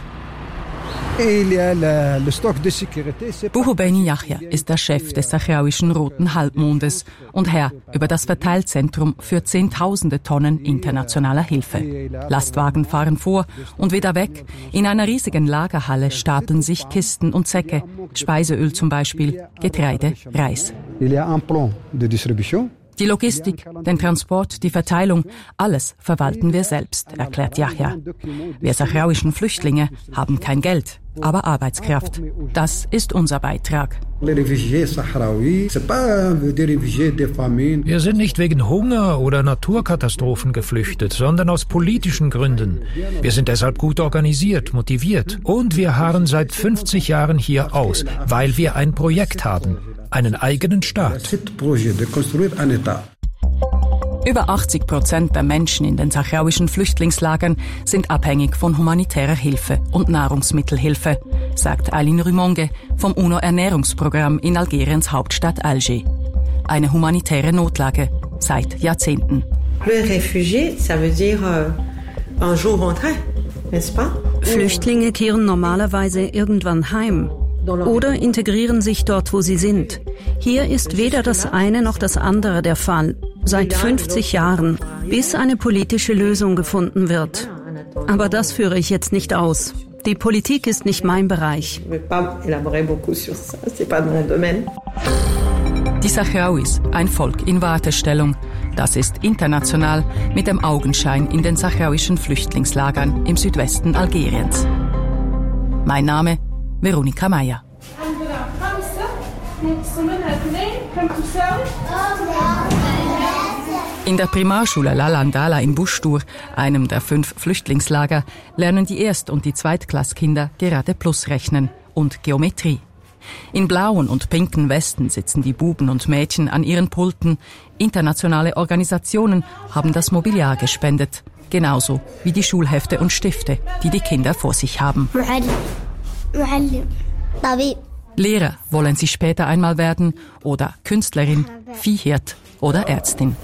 S2: Bouhoubeni Yahya ist der Chef des sahrawischen Roten Halbmondes und Herr über das Verteilzentrum für Zehntausende Tonnen internationaler Hilfe. Lastwagen fahren vor und wieder weg. In einer riesigen Lagerhalle stapeln sich Kisten und Säcke, Speiseöl zum Beispiel, Getreide, Reis. Die Logistik, den Transport, die Verteilung, alles verwalten wir selbst, erklärt Yahya. Wir sahrawischen Flüchtlinge haben kein Geld, aber Arbeitskraft. Das ist unser Beitrag.
S14: Wir sind nicht wegen Hunger oder Naturkatastrophen geflüchtet, sondern aus politischen Gründen. Wir sind deshalb gut organisiert, motiviert und wir harren seit 50 Jahren hier aus, weil wir ein Projekt haben. Einen eigenen Staat.
S2: Über 80% der Menschen in den sahrawischen Flüchtlingslagern sind abhängig von humanitärer Hilfe und Nahrungsmittelhilfe, sagt Aline Rumonge vom UNO-Ernährungsprogramm in Algeriens Hauptstadt Alger. Eine humanitäre Notlage seit Jahrzehnten.
S15: Flüchtlinge kehren normalerweise irgendwann heim. Oder integrieren sich dort, wo sie sind. Hier ist weder das eine noch das andere der Fall. Seit 50 Jahren, bis eine politische Lösung gefunden wird. Aber das führe ich jetzt nicht aus. Die Politik ist nicht mein Bereich.
S2: Die Sahrauis, ein Volk in Wartestellung. Das ist international mit dem Augenschein in den sahrauischen Flüchtlingslagern im Südwesten Algeriens. Mein Name, Veronika Meyer. In der Primarschule La Landala in Buschtur, einem der 5 Flüchtlingslager, lernen die Erst- und die Zweitklasskinder gerade Plus rechnen und Geometrie. In blauen und pinken Westen sitzen die Buben und Mädchen an ihren Pulten. Internationale Organisationen haben das Mobiliar gespendet, genauso wie die Schulhefte und Stifte, die die Kinder vor sich haben. Lehrer wollen sie später einmal werden oder Künstlerin, Viehhirt oder Ärztin.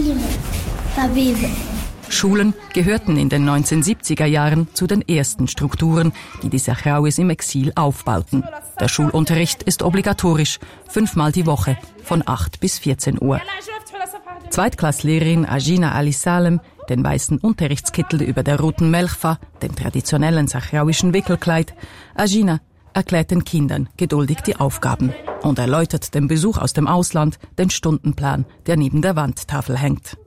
S2: Schulen gehörten in den 1970er Jahren zu den ersten Strukturen, die die Sahrauis im Exil aufbauten. Der Schulunterricht ist obligatorisch, 5-mal die Woche, von 8 bis 14 Uhr. Zweitklasslehrerin Ajina Ali Salem, den weißen Unterrichtskittel über der roten Melchfa, dem traditionellen sahrauischen Wickelkleid. Ajina erklärt den Kindern geduldig die Aufgaben und erläutert dem Besuch aus dem Ausland den Stundenplan, der neben der Wandtafel hängt.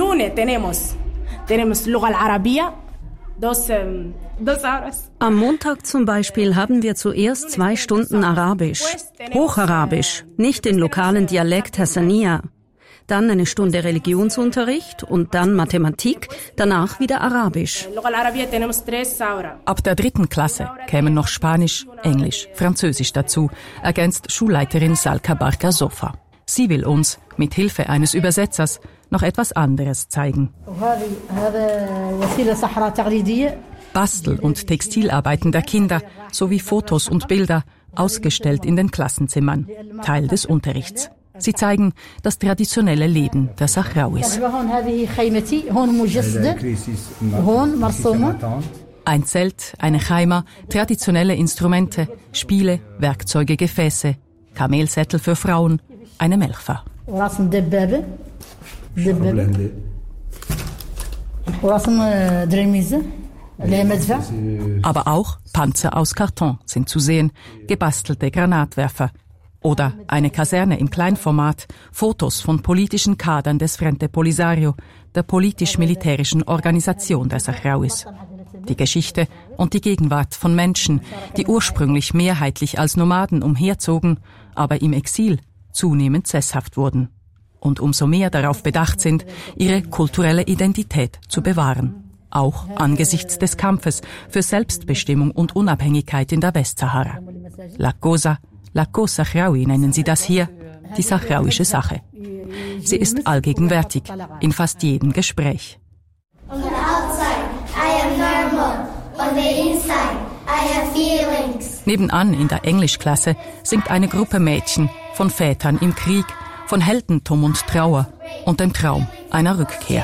S15: Am Montag zum Beispiel haben wir zuerst 2 Stunden Arabisch, Hocharabisch, nicht den lokalen Dialekt Hassania. Dann eine Stunde Religionsunterricht und dann Mathematik, danach wieder Arabisch.
S2: Ab der 3. Klasse kämen noch Spanisch, Englisch, Französisch dazu, ergänzt Schulleiterin Salka Barka Sofa. Sie will uns, mit Hilfe eines Übersetzers, noch etwas anderes zeigen. Bastel- und Textilarbeiten der Kinder sowie Fotos und Bilder, ausgestellt in den Klassenzimmern, Teil des Unterrichts. Sie zeigen das traditionelle Leben der Sahrauis. Ein Zelt, eine Chaima, traditionelle Instrumente, Spiele, Werkzeuge, Gefäße, Kamelsättel für Frauen, eine Melchfa. Aber auch Panzer aus Karton sind zu sehen, gebastelte Granatwerfer oder eine Kaserne im Kleinformat, Fotos von politischen Kadern des Frente Polisario, der politisch-militärischen Organisation der Sahrauis. Die Geschichte und die Gegenwart von Menschen, die ursprünglich mehrheitlich als Nomaden umherzogen, aber im Exil zunehmend sesshaft wurden und umso mehr darauf bedacht sind, ihre kulturelle Identität zu bewahren. Auch angesichts des Kampfes für Selbstbestimmung und Unabhängigkeit in der Westsahara. La Cosa Sahraoui nennen sie das hier, die sahrauische Sache. Sie ist allgegenwärtig, in fast jedem Gespräch. Nebenan in der Englischklasse singt eine Gruppe Mädchen von Vätern im Krieg, von Heldentum und Trauer und dem Traum einer Rückkehr.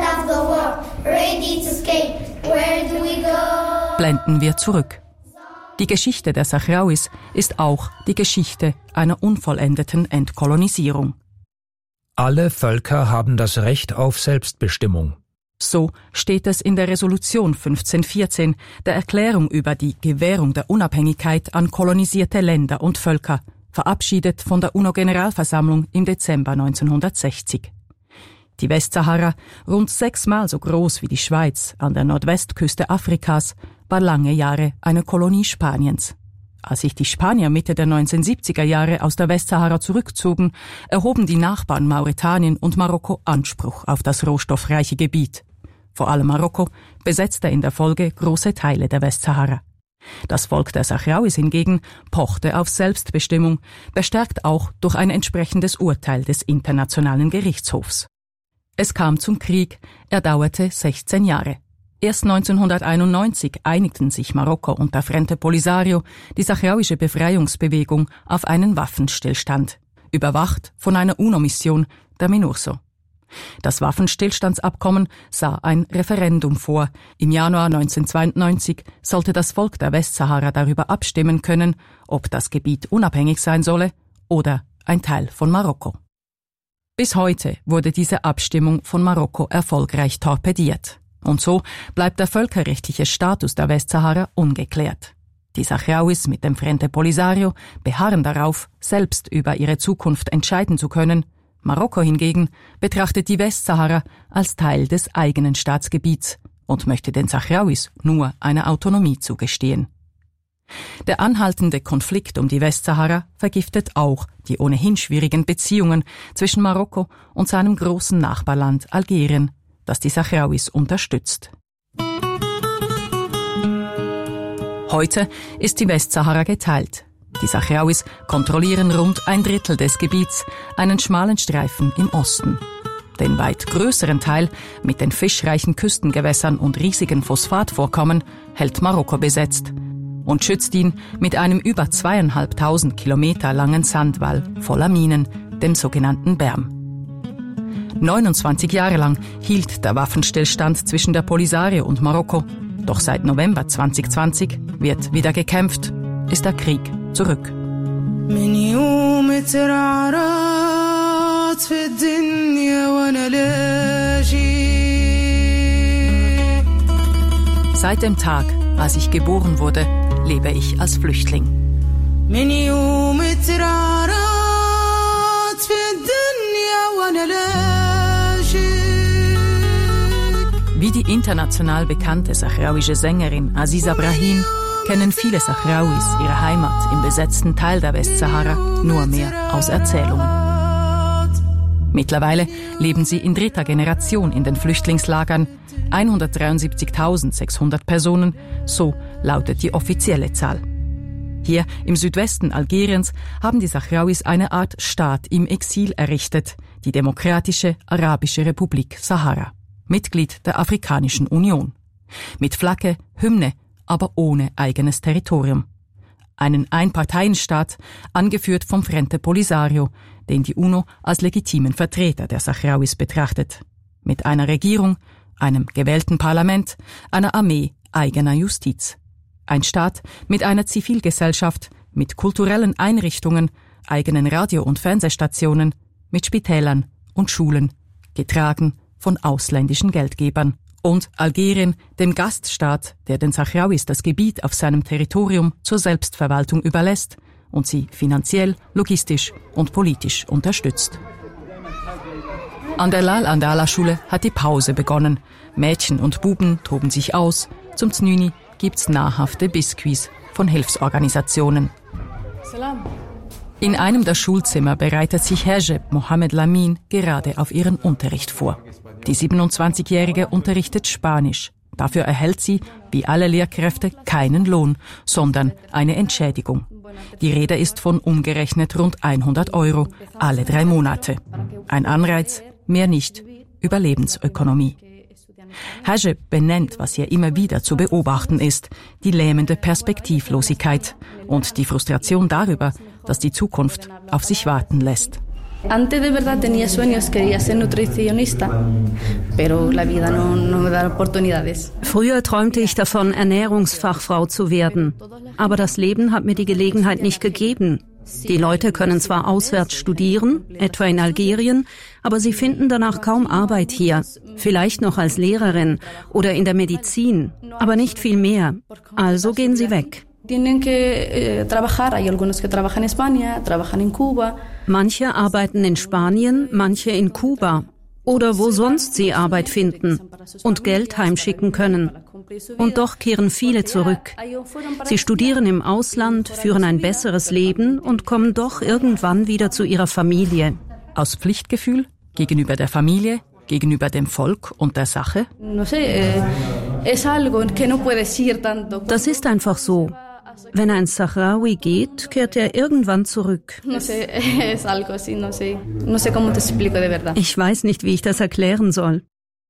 S2: Blenden wir zurück. Die Geschichte der Sahrauis ist auch die Geschichte einer unvollendeten Entkolonisierung.
S14: Alle Völker haben das Recht auf Selbstbestimmung.
S2: So steht es in der Resolution 1514, der Erklärung über die Gewährung der Unabhängigkeit an kolonisierte Länder und Völker, verabschiedet von der UNO-Generalversammlung im Dezember 1960. Die Westsahara, rund 6-mal so groß wie die Schweiz an der Nordwestküste Afrikas, war lange Jahre eine Kolonie Spaniens. Als sich die Spanier Mitte der 1970er Jahre aus der Westsahara zurückzogen, erhoben die Nachbarn Mauretanien und Marokko Anspruch auf das rohstoffreiche Gebiet. Vor allem Marokko besetzte in der Folge große Teile der Westsahara. Das Volk der Sahrauis hingegen pochte auf Selbstbestimmung, bestärkt auch durch ein entsprechendes Urteil des Internationalen Gerichtshofs. Es kam zum Krieg, er dauerte 16 Jahre. Erst 1991 einigten sich Marokko und der Frente Polisario, die sahrauische Befreiungsbewegung, auf einen Waffenstillstand, überwacht von einer UNO-Mission, der MINURSO. Das Waffenstillstandsabkommen sah ein Referendum vor. Im Januar 1992 sollte das Volk der Westsahara darüber abstimmen können, ob das Gebiet unabhängig sein solle oder ein Teil von Marokko. Bis heute wurde diese Abstimmung von Marokko erfolgreich torpediert. Und so bleibt der völkerrechtliche Status der Westsahara ungeklärt. Die Sahrauis mit dem Frente Polisario beharren darauf, selbst über ihre Zukunft entscheiden zu können. Marokko hingegen betrachtet die Westsahara als Teil des eigenen Staatsgebiets und möchte den Sahrauis nur eine Autonomie zugestehen. Der anhaltende Konflikt um die Westsahara vergiftet auch die ohnehin schwierigen Beziehungen zwischen Marokko und seinem großen Nachbarland Algerien, das die Sahrauis unterstützt. Heute ist die Westsahara geteilt. Die Sahrauis kontrollieren rund 1/3 des Gebiets, einen schmalen Streifen im Osten. Den weit größeren Teil mit den fischreichen Küstengewässern und riesigen Phosphatvorkommen hält Marokko besetzt und schützt ihn mit einem über 2500 Kilometer langen Sandwall voller Minen, dem sogenannten Berm. 29 Jahre lang hielt der Waffenstillstand zwischen der Polisario und Marokko. Doch seit November 2020 wird wieder gekämpft, ist der Krieg zurück. Seit dem Tag, als ich geboren wurde, lebe ich als Flüchtling. Wie die international bekannte sahrauische Sängerin Aziza Brahim kennen viele Sahrauis ihre Heimat im besetzten Teil der Westsahara nur mehr aus Erzählungen. Mittlerweile leben sie in 3. Generation in den Flüchtlingslagern, 173.600 Personen, so lautet die offizielle Zahl. Hier im Südwesten Algeriens haben die Sahrauis eine Art Staat im Exil errichtet, die Demokratische Arabische Republik Sahara, Mitglied der Afrikanischen Union. Mit Flagge, Hymne, aber ohne eigenes Territorium. Einen Einparteienstaat, angeführt vom Frente Polisario, den die UNO als legitimen Vertreter der Sahrauis betrachtet. Mit einer Regierung, einem gewählten Parlament, einer Armee eigener Justiz. Ein Staat mit einer Zivilgesellschaft, mit kulturellen Einrichtungen, eigenen Radio- und Fernsehstationen, mit Spitälern und Schulen, getragen von ausländischen Geldgebern. Und Algerien, dem Gaststaat, der den Sahrauis das Gebiet auf seinem Territorium zur Selbstverwaltung überlässt und sie finanziell, logistisch und politisch unterstützt. An der Lal Andala-Schule hat die Pause begonnen. Mädchen und Buben toben sich aus. Zum Znüni gibt's nahrhafte Biskuits von Hilfsorganisationen. In einem der Schulzimmer bereitet sich Hejeb Mohamed Lamin gerade auf ihren Unterricht vor. Die 27-Jährige unterrichtet Spanisch. Dafür erhält sie, wie alle Lehrkräfte, keinen Lohn, sondern eine Entschädigung. Die Rede ist von umgerechnet rund 100 € alle 3 Monate. Ein Anreiz, mehr nicht, Überlebensökonomie. Hejeb benennt, was hier immer wieder zu beobachten ist, die lähmende Perspektivlosigkeit und die Frustration darüber, dass die Zukunft auf sich warten lässt.
S16: Antes de verdad tenía sueños, quería ser nutricionista, pero la vida no me da oportunidades.
S15: Früher träumte ich davon, Ernährungsfachfrau zu werden. Aber das Leben hat mir die Gelegenheit nicht gegeben. Die Leute können zwar auswärts studieren, etwa in Algerien, aber sie finden danach kaum Arbeit hier. Vielleicht noch als Lehrerin oder in der Medizin, aber nicht viel mehr. Also gehen sie weg. Manche arbeiten in Spanien, manche in Kuba oder wo sonst sie Arbeit finden und Geld heimschicken können. Und doch kehren viele zurück. Sie studieren im Ausland, führen ein besseres Leben und kommen doch irgendwann wieder zu ihrer Familie.
S2: Aus Pflichtgefühl gegenüber der Familie, gegenüber dem Volk und der Sache?
S15: Das ist einfach so. Wenn ein Sahraui geht, kehrt er irgendwann zurück. Ich weiß nicht, wie ich das erklären soll.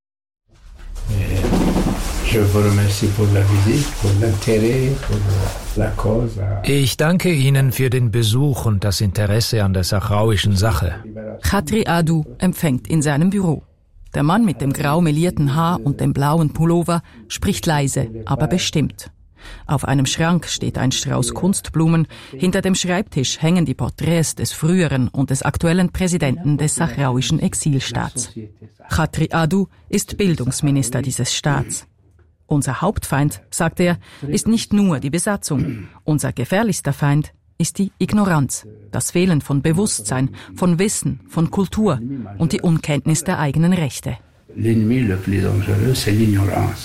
S14: Ich danke Ihnen für den Besuch und das Interesse an der sahrauischen Sache.
S2: Khatri Adu empfängt in seinem Büro. Der Mann mit dem grau melierten Haar und dem blauen Pullover spricht leise, aber bestimmt. Auf einem Schrank steht ein Strauß Kunstblumen, hinter dem Schreibtisch hängen die Porträts des früheren und des aktuellen Präsidenten des sahrauischen Exilstaats. Khatri Adu ist Bildungsminister dieses Staats. Unser Hauptfeind, sagt er, ist nicht nur die Besatzung. Unser gefährlichster Feind ist die Ignoranz, das Fehlen von Bewusstsein, von Wissen, von Kultur und die Unkenntnis der eigenen Rechte.
S17: L'ennemi le plus dangereux, c'est l'ignorance.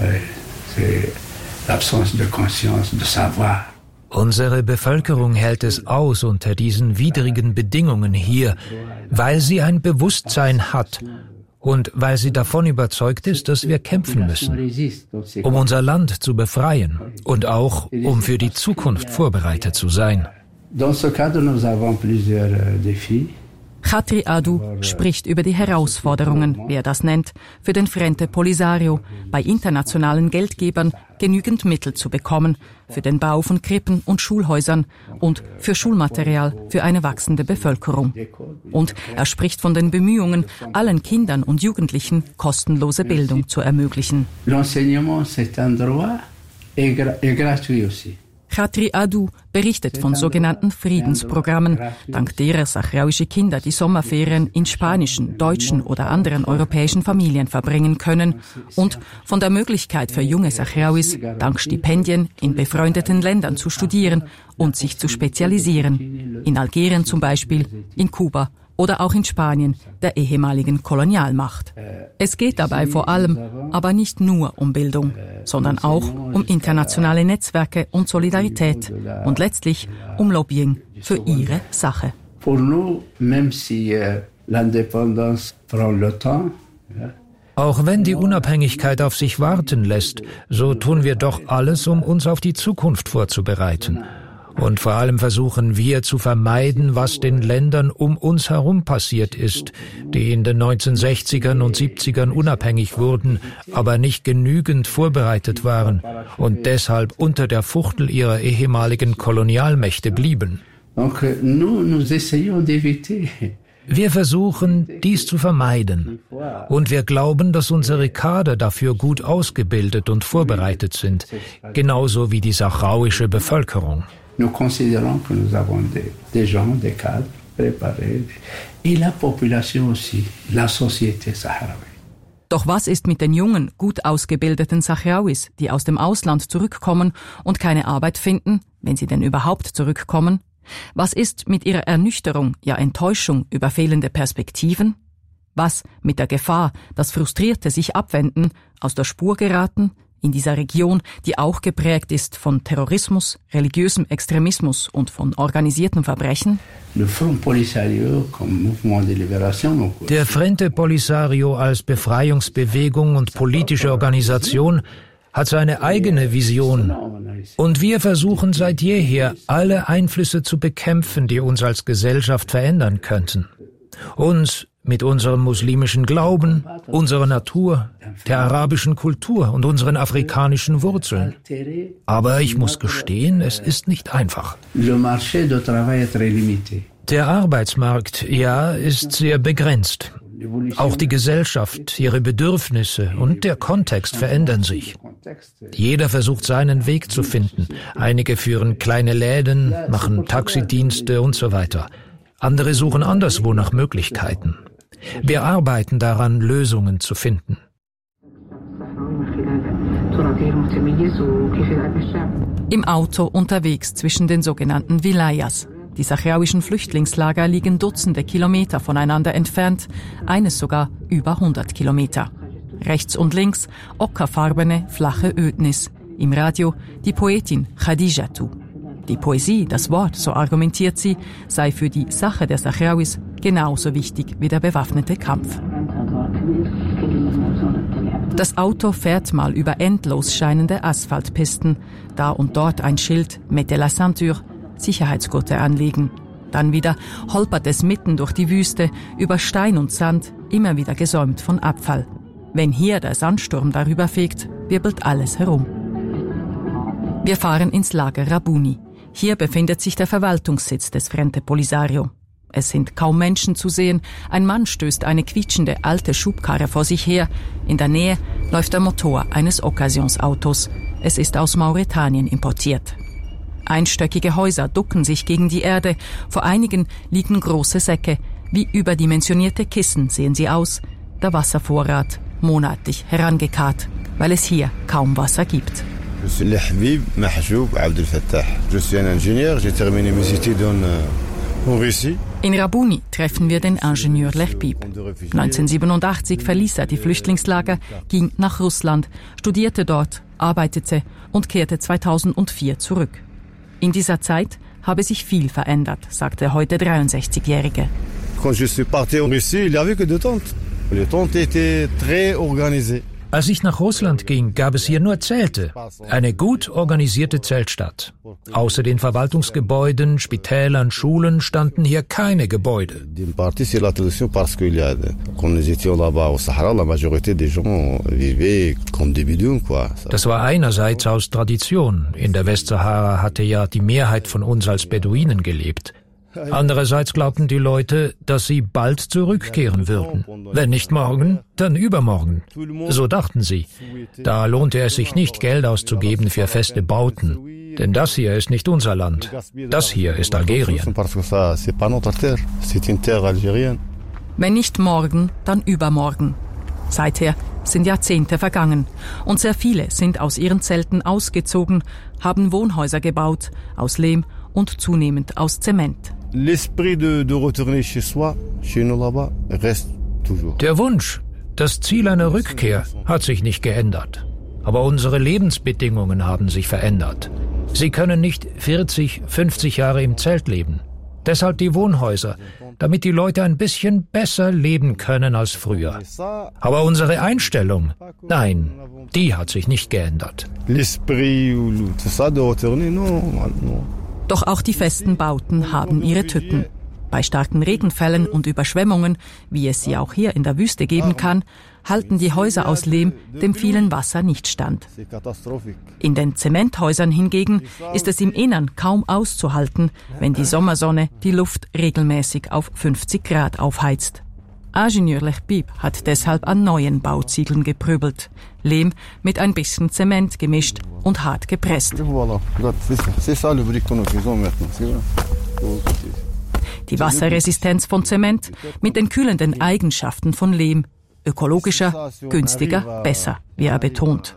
S17: C'est l'absence de conscience, de savoir.
S14: Unsere Bevölkerung hält es aus unter diesen widrigen Bedingungen hier, weil sie ein Bewusstsein hat und weil sie davon überzeugt ist, dass wir kämpfen müssen, um unser Land zu befreien und auch, um für die Zukunft vorbereitet zu sein.
S17: Dans ce cadre, nous avons plusieurs défis.
S2: Khatri Adu spricht über die Herausforderungen, wie er das nennt, für den Frente Polisario, bei internationalen Geldgebern genügend Mittel zu bekommen, für den Bau von Krippen und Schulhäusern und für Schulmaterial für eine wachsende Bevölkerung. Und er spricht von den Bemühungen, allen Kindern und Jugendlichen kostenlose Bildung zu ermöglichen.
S17: L'enseignement, c'est un droit et gratuit aussi.
S2: Khatri Adu berichtet von sogenannten Friedensprogrammen, dank derer sahrauische Kinder die Sommerferien in spanischen, deutschen oder anderen europäischen Familien verbringen können und von der Möglichkeit für junge Sahrauis, dank Stipendien in befreundeten Ländern zu studieren und sich zu spezialisieren. In Algerien zum Beispiel, in Kuba oder auch in Spanien, der ehemaligen Kolonialmacht. Es geht dabei vor allem, aber nicht nur um Bildung, sondern auch um internationale Netzwerke und Solidarität und letztlich um Lobbying für ihre Sache.
S17: Pour nous, même si l'indépendance prend le temps,
S14: auch wenn die Unabhängigkeit auf sich warten lässt, so tun wir doch alles, um uns auf die Zukunft vorzubereiten. Und vor allem versuchen wir zu vermeiden, was den Ländern um uns herum passiert ist, die in den 1960ern und 70ern unabhängig wurden, aber nicht genügend vorbereitet waren und deshalb unter der Fuchtel ihrer ehemaligen Kolonialmächte blieben. Wir versuchen, dies zu vermeiden. Und wir glauben, dass unsere Kader dafür gut ausgebildet und vorbereitet sind, genauso wie die sahrauische Bevölkerung.
S17: Nous considérons que nous avons des gens, des cadres préparés, et la population aussi, la société sahraoui.
S2: Doch was ist mit den jungen, gut ausgebildeten Sahrauis, die aus dem Ausland zurückkommen und keine Arbeit finden, wenn sie denn überhaupt zurückkommen? Was ist mit ihrer Ernüchterung, ja Enttäuschung über fehlende Perspektiven? Was mit der Gefahr, dass Frustrierte sich abwenden, aus der Spur geraten, in dieser Region, die auch geprägt ist von Terrorismus, religiösem Extremismus und von organisierten Verbrechen?
S14: Der Frente Polisario als Befreiungsbewegung und politische Organisation hat seine eigene Vision. Und wir versuchen seit jeher, alle Einflüsse zu bekämpfen, die uns als Gesellschaft verändern könnten. Uns mit unserem muslimischen Glauben, unserer Natur, der arabischen Kultur und unseren afrikanischen Wurzeln. Aber ich muss gestehen, es ist nicht einfach. Der Arbeitsmarkt, ja, ist sehr begrenzt. Auch die Gesellschaft, ihre Bedürfnisse und der Kontext verändern sich. Jeder versucht seinen Weg zu finden. Einige führen kleine Läden, machen Taxidienste und so weiter. Andere suchen anderswo nach Möglichkeiten. Wir arbeiten daran, Lösungen zu finden.
S2: Im Auto unterwegs zwischen den sogenannten Wilayas. Die sahrauischen Flüchtlingslager liegen Dutzende Kilometer voneinander entfernt, eines sogar über 100 Kilometer. Rechts und links ockerfarbene, flache Ödnis. Im Radio die Poetin Khadijatu. Die Poesie, das Wort, so argumentiert sie, sei für die Sache der Sahrauis genauso wichtig wie der bewaffnete Kampf. Das Auto fährt mal über endlos scheinende Asphaltpisten. Da und dort ein Schild, Mettez la ceinture, Sicherheitsgurte anlegen. Dann wieder holpert es mitten durch die Wüste, über Stein und Sand, immer wieder gesäumt von Abfall. Wenn hier der Sandsturm darüber fegt, wirbelt alles herum. Wir fahren ins Lager Rabuni. Hier befindet sich der Verwaltungssitz des Frente Polisario.
S1: Es sind kaum Menschen zu sehen. Ein Mann stößt eine quietschende alte Schubkarre vor sich her. In der Nähe läuft der Motor eines Occasionsautos. Es ist aus Mauretanien importiert. Einstöckige Häuser ducken sich gegen die Erde. Vor einigen liegen große Säcke. Wie überdimensionierte Kissen sehen sie aus. Der Wasservorrat monatlich herangekarrt, weil es hier kaum Wasser gibt.
S18: Je suis Lehbib Mahjoub Abdel Fattah. Je suis un ingénieur, j'ai terminé mes études en Russie.
S1: In Rabouni treffen wir den Ingenieur Lehbib. 1987 verließ er die Flüchtlingslager, ging nach Russland, studierte dort, arbeitete und kehrte 2004 zurück. In dieser Zeit habe sich viel verändert, sagt der heute 63-Jährige.
S18: Quand je suis parti en Russie, il n'y avait que deux tentes. Les tentes étaient très organisées.
S14: Als ich nach Russland ging, gab es hier nur Zelte. Eine gut organisierte Zeltstadt. Außer den Verwaltungsgebäuden, Spitälern, Schulen standen hier keine Gebäude. Das war einerseits aus Tradition. In der Westsahara hatte ja die Mehrheit von uns als Beduinen gelebt. Andererseits glaubten die Leute, dass sie bald zurückkehren würden. Wenn nicht morgen, dann übermorgen. So dachten sie. Da lohnte es sich nicht, Geld auszugeben für feste Bauten. Denn das hier ist nicht unser Land. Das hier ist Algerien.
S1: Wenn nicht morgen, dann übermorgen. Seither sind Jahrzehnte vergangen und sehr viele sind aus ihren Zelten ausgezogen, haben Wohnhäuser gebaut, aus Lehm und zunehmend aus Zement.
S14: Der Wunsch, das Ziel einer Rückkehr hat sich nicht geändert. Aber unsere Lebensbedingungen haben sich verändert. Sie können nicht 40, 50 Jahre im Zelt leben. Deshalb die Wohnhäuser, damit die Leute ein bisschen besser leben können als früher. Aber unsere Einstellung, nein, die hat sich nicht geändert.
S1: Doch auch die festen Bauten haben ihre Tücken. Bei starken Regenfällen und Überschwemmungen, wie es sie auch hier in der Wüste geben kann, halten die Häuser aus Lehm dem vielen Wasser nicht stand. In den Zementhäusern hingegen ist es im Innern kaum auszuhalten, wenn die Sommersonne die Luft regelmäßig auf 50 Grad aufheizt. Ingenieur Lehbib hat deshalb an neuen Bauziegeln geprübelt. Lehm mit ein bisschen Zement gemischt und hart gepresst. Die Wasserresistenz von Zement mit den kühlenden Eigenschaften von Lehm. Ökologischer, günstiger, besser, wie er betont.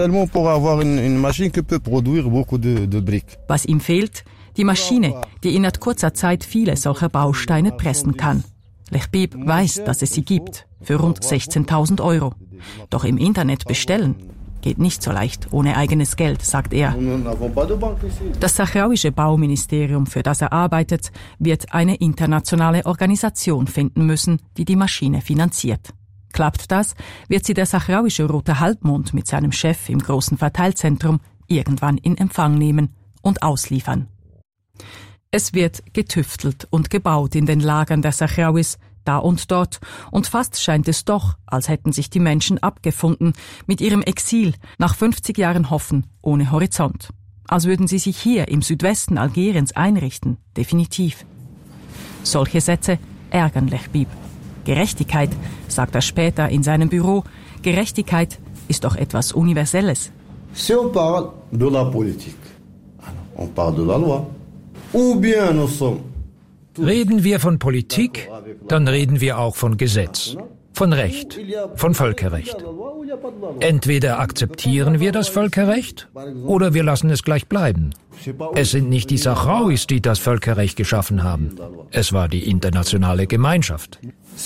S1: Was ihm fehlt, die Maschine, die innerhalb kurzer Zeit viele solcher Bausteine pressen kann. Lehbib weiß, dass es sie gibt, für rund 16.000 €. Doch im Internet bestellen geht nicht so leicht ohne eigenes Geld, sagt er. Das sahrauische Bauministerium, für das er arbeitet, wird eine internationale Organisation finden müssen, die die Maschine finanziert. Klappt das, wird sie der sahrauische Rote Halbmond mit seinem Chef im großen Verteilzentrum irgendwann in Empfang nehmen und ausliefern. Es wird getüftelt und gebaut in den Lagern der Sahrauis, da und dort, und fast scheint es doch, als hätten sich die Menschen abgefunden mit ihrem Exil nach 50 Jahren Hoffen ohne Horizont. Als würden sie sich hier im Südwesten Algeriens einrichten, definitiv. Solche Sätze ärgern Lehbib. Gerechtigkeit, sagt er später in seinem Büro, Gerechtigkeit ist doch etwas Universelles.
S18: Si on parle de la politique, on parle de la loi.
S14: Reden wir von Politik, dann reden wir auch von Gesetz, von Recht, von Völkerrecht. Entweder akzeptieren wir das Völkerrecht oder wir lassen es gleich bleiben. Es sind nicht die Sahrauis, die das Völkerrecht geschaffen haben. Es war die internationale Gemeinschaft.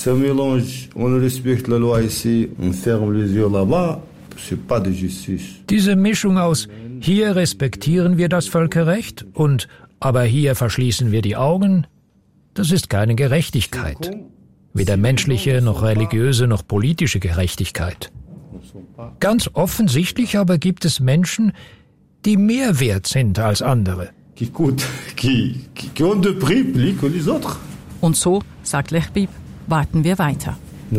S14: Diese Mischung aus hier respektieren wir das Völkerrecht und aber hier verschließen wir die Augen, das ist keine Gerechtigkeit. Weder menschliche, noch religiöse, noch politische Gerechtigkeit. Ganz offensichtlich aber gibt es Menschen, die mehr wert sind als andere.
S1: Und so, sagt Lehbib, warten wir weiter.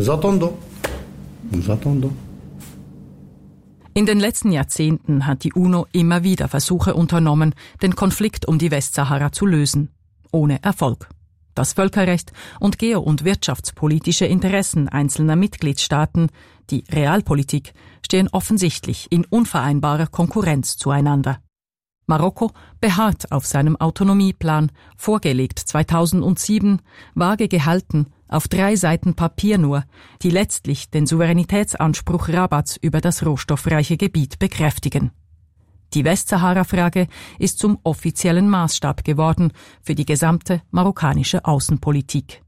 S1: In den letzten Jahrzehnten hat die UNO immer wieder Versuche unternommen, den Konflikt um die Westsahara zu lösen. Ohne Erfolg. Das Völkerrecht und geo- und wirtschaftspolitische Interessen einzelner Mitgliedstaaten, die Realpolitik, stehen offensichtlich in unvereinbarer Konkurrenz zueinander. Marokko beharrt auf seinem Autonomieplan, vorgelegt 2007, vage gehalten, auf 3 Seiten Papier nur, die letztlich den Souveränitätsanspruch Rabats über das rohstoffreiche Gebiet bekräftigen. Die Westsahara-Frage ist zum offiziellen Maßstab geworden für die gesamte marokkanische Außenpolitik.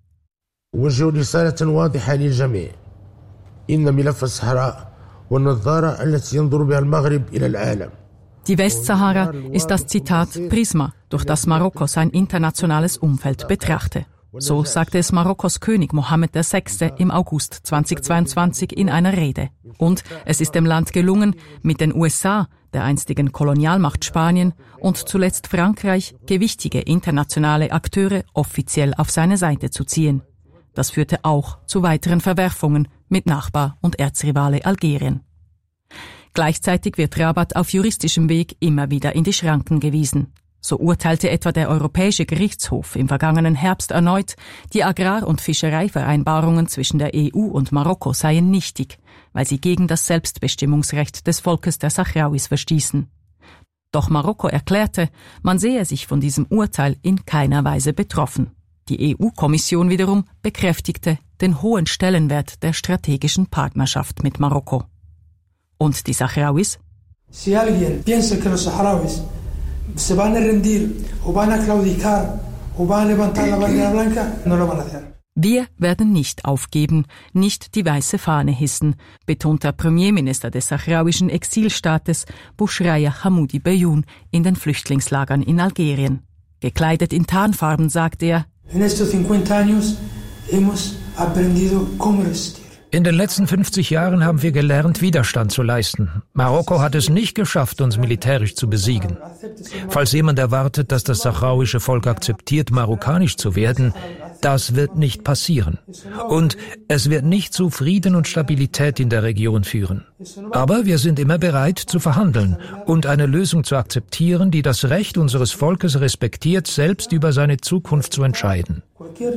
S1: Die Westsahara ist das Zitat Prisma, durch das Marokko sein internationales Umfeld betrachte. So sagte es Marokkos König Mohammed VI. Im August 2022 in einer Rede. Und es ist dem Land gelungen, mit den USA, der einstigen Kolonialmacht Spanien und zuletzt Frankreich, gewichtige internationale Akteure offiziell auf seine Seite zu ziehen. Das führte auch zu weiteren Verwerfungen mit Nachbar- und Erzrivale Algerien. Gleichzeitig wird Rabat auf juristischem Weg immer wieder in die Schranken gewiesen. So urteilte etwa der Europäische Gerichtshof im vergangenen Herbst erneut, die Agrar- und Fischereivereinbarungen zwischen der EU und Marokko seien nichtig, weil sie gegen das Selbstbestimmungsrecht des Volkes der Sahrauis verstießen. Doch Marokko erklärte, man sehe sich von diesem Urteil in keiner Weise betroffen. Die EU-Kommission wiederum bekräftigte den hohen Stellenwert der strategischen Partnerschaft mit Marokko. Und die Sahrauis?
S19: Si alguien piensa que los saharauis se van a rendir o van a claudicar o van a levantar la bandera blanca, no lo van a hacer.
S1: Wir werden nicht aufgeben, nicht die weiße Fahne hissen, betont der Premierminister des sahrauischen Exilstaates Bouchreya Hamoudi Beyoun in den Flüchtlingslagern in Algerien. Gekleidet in Tarnfarben sagt er:
S19: En estos 50 años hemos aprendido cómo resistir.
S14: In den letzten 50 Jahren haben wir gelernt, Widerstand zu leisten. Marokko hat es nicht geschafft, uns militärisch zu besiegen. Falls jemand erwartet, dass das sahrauische Volk akzeptiert, marokkanisch zu werden, das wird nicht passieren. Und es wird nicht zu Frieden und Stabilität in der Region führen. Aber wir sind immer bereit zu verhandeln und eine Lösung zu akzeptieren, die das Recht unseres Volkes respektiert, selbst über seine Zukunft zu entscheiden.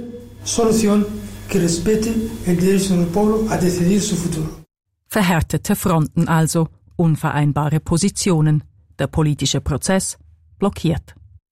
S1: Verhärtete Fronten also, unvereinbare Positionen. Der politische Prozess blockiert.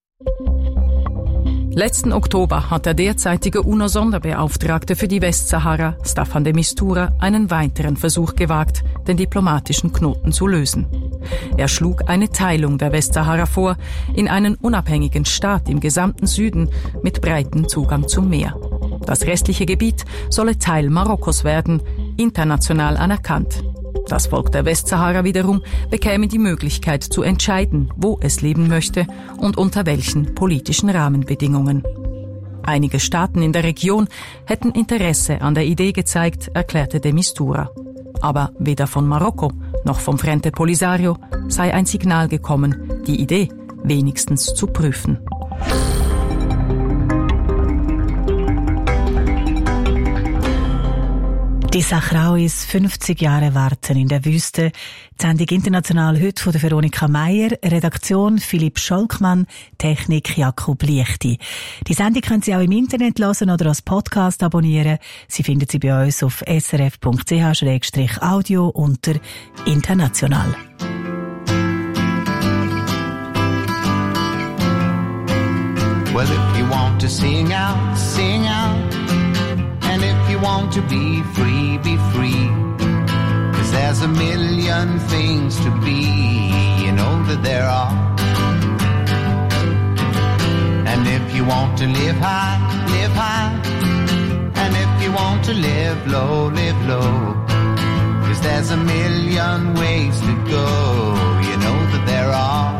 S1: Letzten Oktober hat der derzeitige UNO-Sonderbeauftragte für die Westsahara, Staffan de Mistura, einen weiteren Versuch gewagt, den diplomatischen Knoten zu lösen. Er schlug eine Teilung der Westsahara vor in einen unabhängigen Staat im gesamten Süden mit breitem Zugang zum Meer. Das restliche Gebiet solle Teil Marokkos werden, international anerkannt. Das Volk der Westsahara wiederum bekäme die Möglichkeit zu entscheiden, wo es leben möchte und unter welchen politischen Rahmenbedingungen. Einige Staaten in der Region hätten Interesse an der Idee gezeigt, erklärte de Mistura. Aber weder von Marokko noch vom Frente Polisario sei ein Signal gekommen, die Idee wenigstens zu prüfen.
S11: Die Sahrauis 50 Jahre warten in der Wüste. Die Sendung international heute von der Veronika Meier, Redaktion Philipp Scholkmann, Technik Jakob Liechti. Die Sendung können Sie auch im Internet hören oder als Podcast abonnieren. Sie finden sie bei uns auf srf.ch/audio unter international.
S20: Well, if you want to sing out, sing out. And if you want to be free, be free. 'Cause there's a million things to be, you know that there are. And if you want to live high, live high. And if you want to live low, live low. 'Cause there's a million ways to go, you know that there are.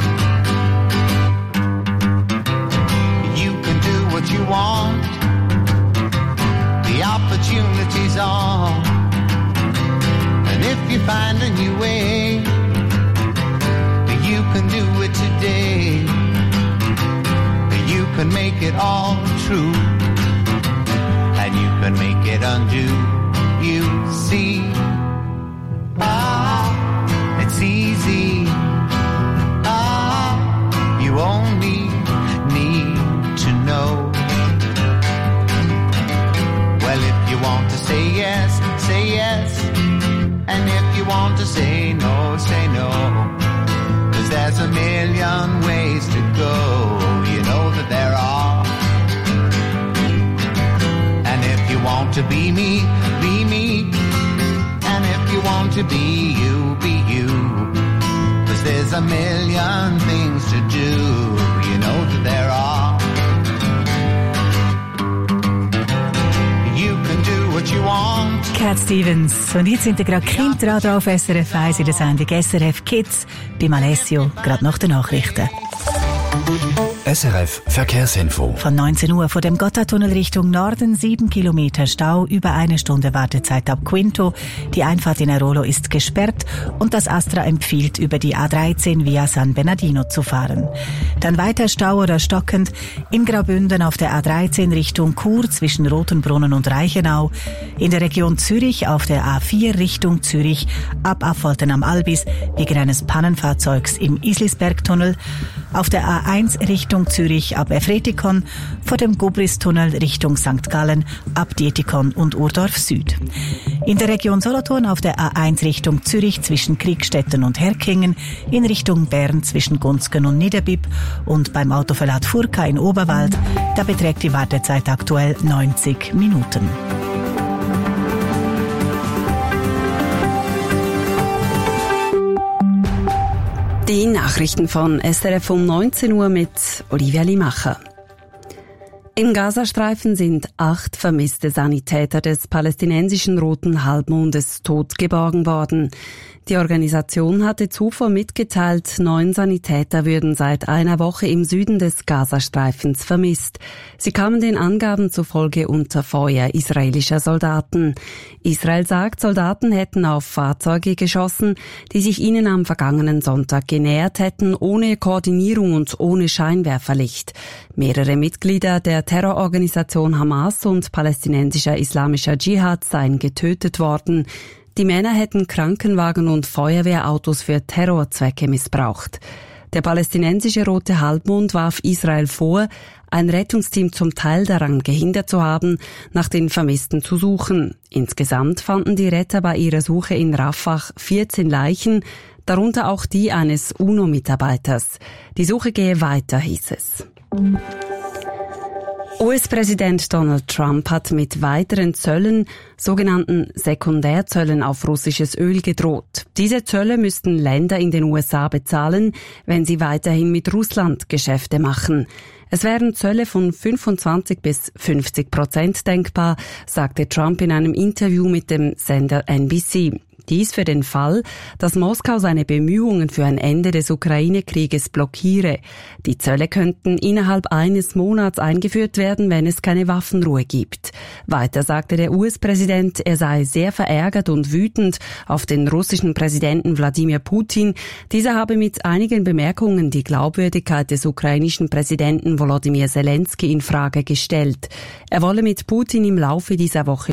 S20: You can do what you want. The opportunities are, and if you find a new way, you can do it today. You can make it all true, and you can make it undo. You see, it's easy. You only need to know. want to say no, say no. 'Cause there's a million ways to go, you know that there are. And if you want to be me, be me. And if you want to be you, be you. 'Cause there's a million things to do, you know that there are. You can do what you want.
S11: Cat Stevens. Und jetzt sind gerade Kinder dran auf SRF 1 in der Sendung SRF Kids bei Alessio, gerade nach den Nachrichten.
S10: SRF Verkehrsinfo.
S11: Von 19 Uhr vor dem Gotthardtunnel Richtung Norden 7 Kilometer Stau, über 1 Stunde Wartezeit ab Quinto. Die Einfahrt in Airolo ist gesperrt und das Astra empfiehlt, über die A13 via San Bernardino zu fahren. Dann weiter Stau oder stockend in Graubünden auf der A13 Richtung Chur zwischen Rotenbrunnen und Reichenau. In der Region Zürich auf der A4 Richtung Zürich ab Affolten am Albis wegen eines Pannenfahrzeugs im Islisbergtunnel. Auf der A1 Richtung Zürich ab Efretikon, vor dem Gobris-Tunnel Richtung St. Gallen ab Dietikon und Urdorf Süd. In der Region Solothurn auf der A1 Richtung Zürich zwischen Kriegstetten und Herkingen, in Richtung Bern zwischen Gunzgen und Niederbipp und beim Autoverlad Furka in Oberwald, da beträgt die Wartezeit aktuell 90 Minuten.
S15: Die Nachrichten von SRF um 19 Uhr mit Olivia Limacher. Im Gazastreifen sind 8 vermisste Sanitäter des palästinensischen Roten Halbmondes tot geborgen worden. Die Organisation hatte zuvor mitgeteilt, 9 Sanitäter würden seit einer Woche im Süden des Gazastreifens vermisst. Sie kamen den Angaben zufolge unter Feuer israelischer Soldaten. Israel sagt, Soldaten hätten auf Fahrzeuge geschossen, die sich ihnen am vergangenen Sonntag genähert hätten, ohne Koordinierung und ohne Scheinwerferlicht. Mehrere Mitglieder der Terrororganisation Hamas und palästinensischer islamischer Dschihad seien getötet worden. Die Männer hätten Krankenwagen und Feuerwehrautos für Terrorzwecke missbraucht. Der palästinensische Rote Halbmond warf Israel vor, ein Rettungsteam zum Teil daran gehindert zu haben, nach den Vermissten zu suchen. Insgesamt fanden die Retter bei ihrer Suche in Rafah 14 Leichen, darunter auch die eines UNO-Mitarbeiters. Die Suche gehe weiter, hieß es. US-Präsident Donald Trump hat mit weiteren Zöllen, sogenannten Sekundärzöllen auf russisches Öl gedroht. Diese Zölle müssten Länder in den USA bezahlen, wenn sie weiterhin mit Russland Geschäfte machen. Es wären Zölle von 25-50% denkbar, sagte Trump in einem Interview mit dem Sender NBC. Dies für den Fall, dass Moskau seine Bemühungen für ein Ende des Ukraine-Krieges blockiere. Die Zölle könnten innerhalb eines Monats eingeführt werden, wenn es keine Waffenruhe gibt. Weiter sagte der US-Präsident, er sei sehr verärgert und wütend auf den russischen Präsidenten Wladimir Putin. Dieser habe mit einigen Bemerkungen die Glaubwürdigkeit des ukrainischen Präsidenten Volodymyr Zelensky in Frage gestellt. Er wolle mit Putin im Laufe dieser Woche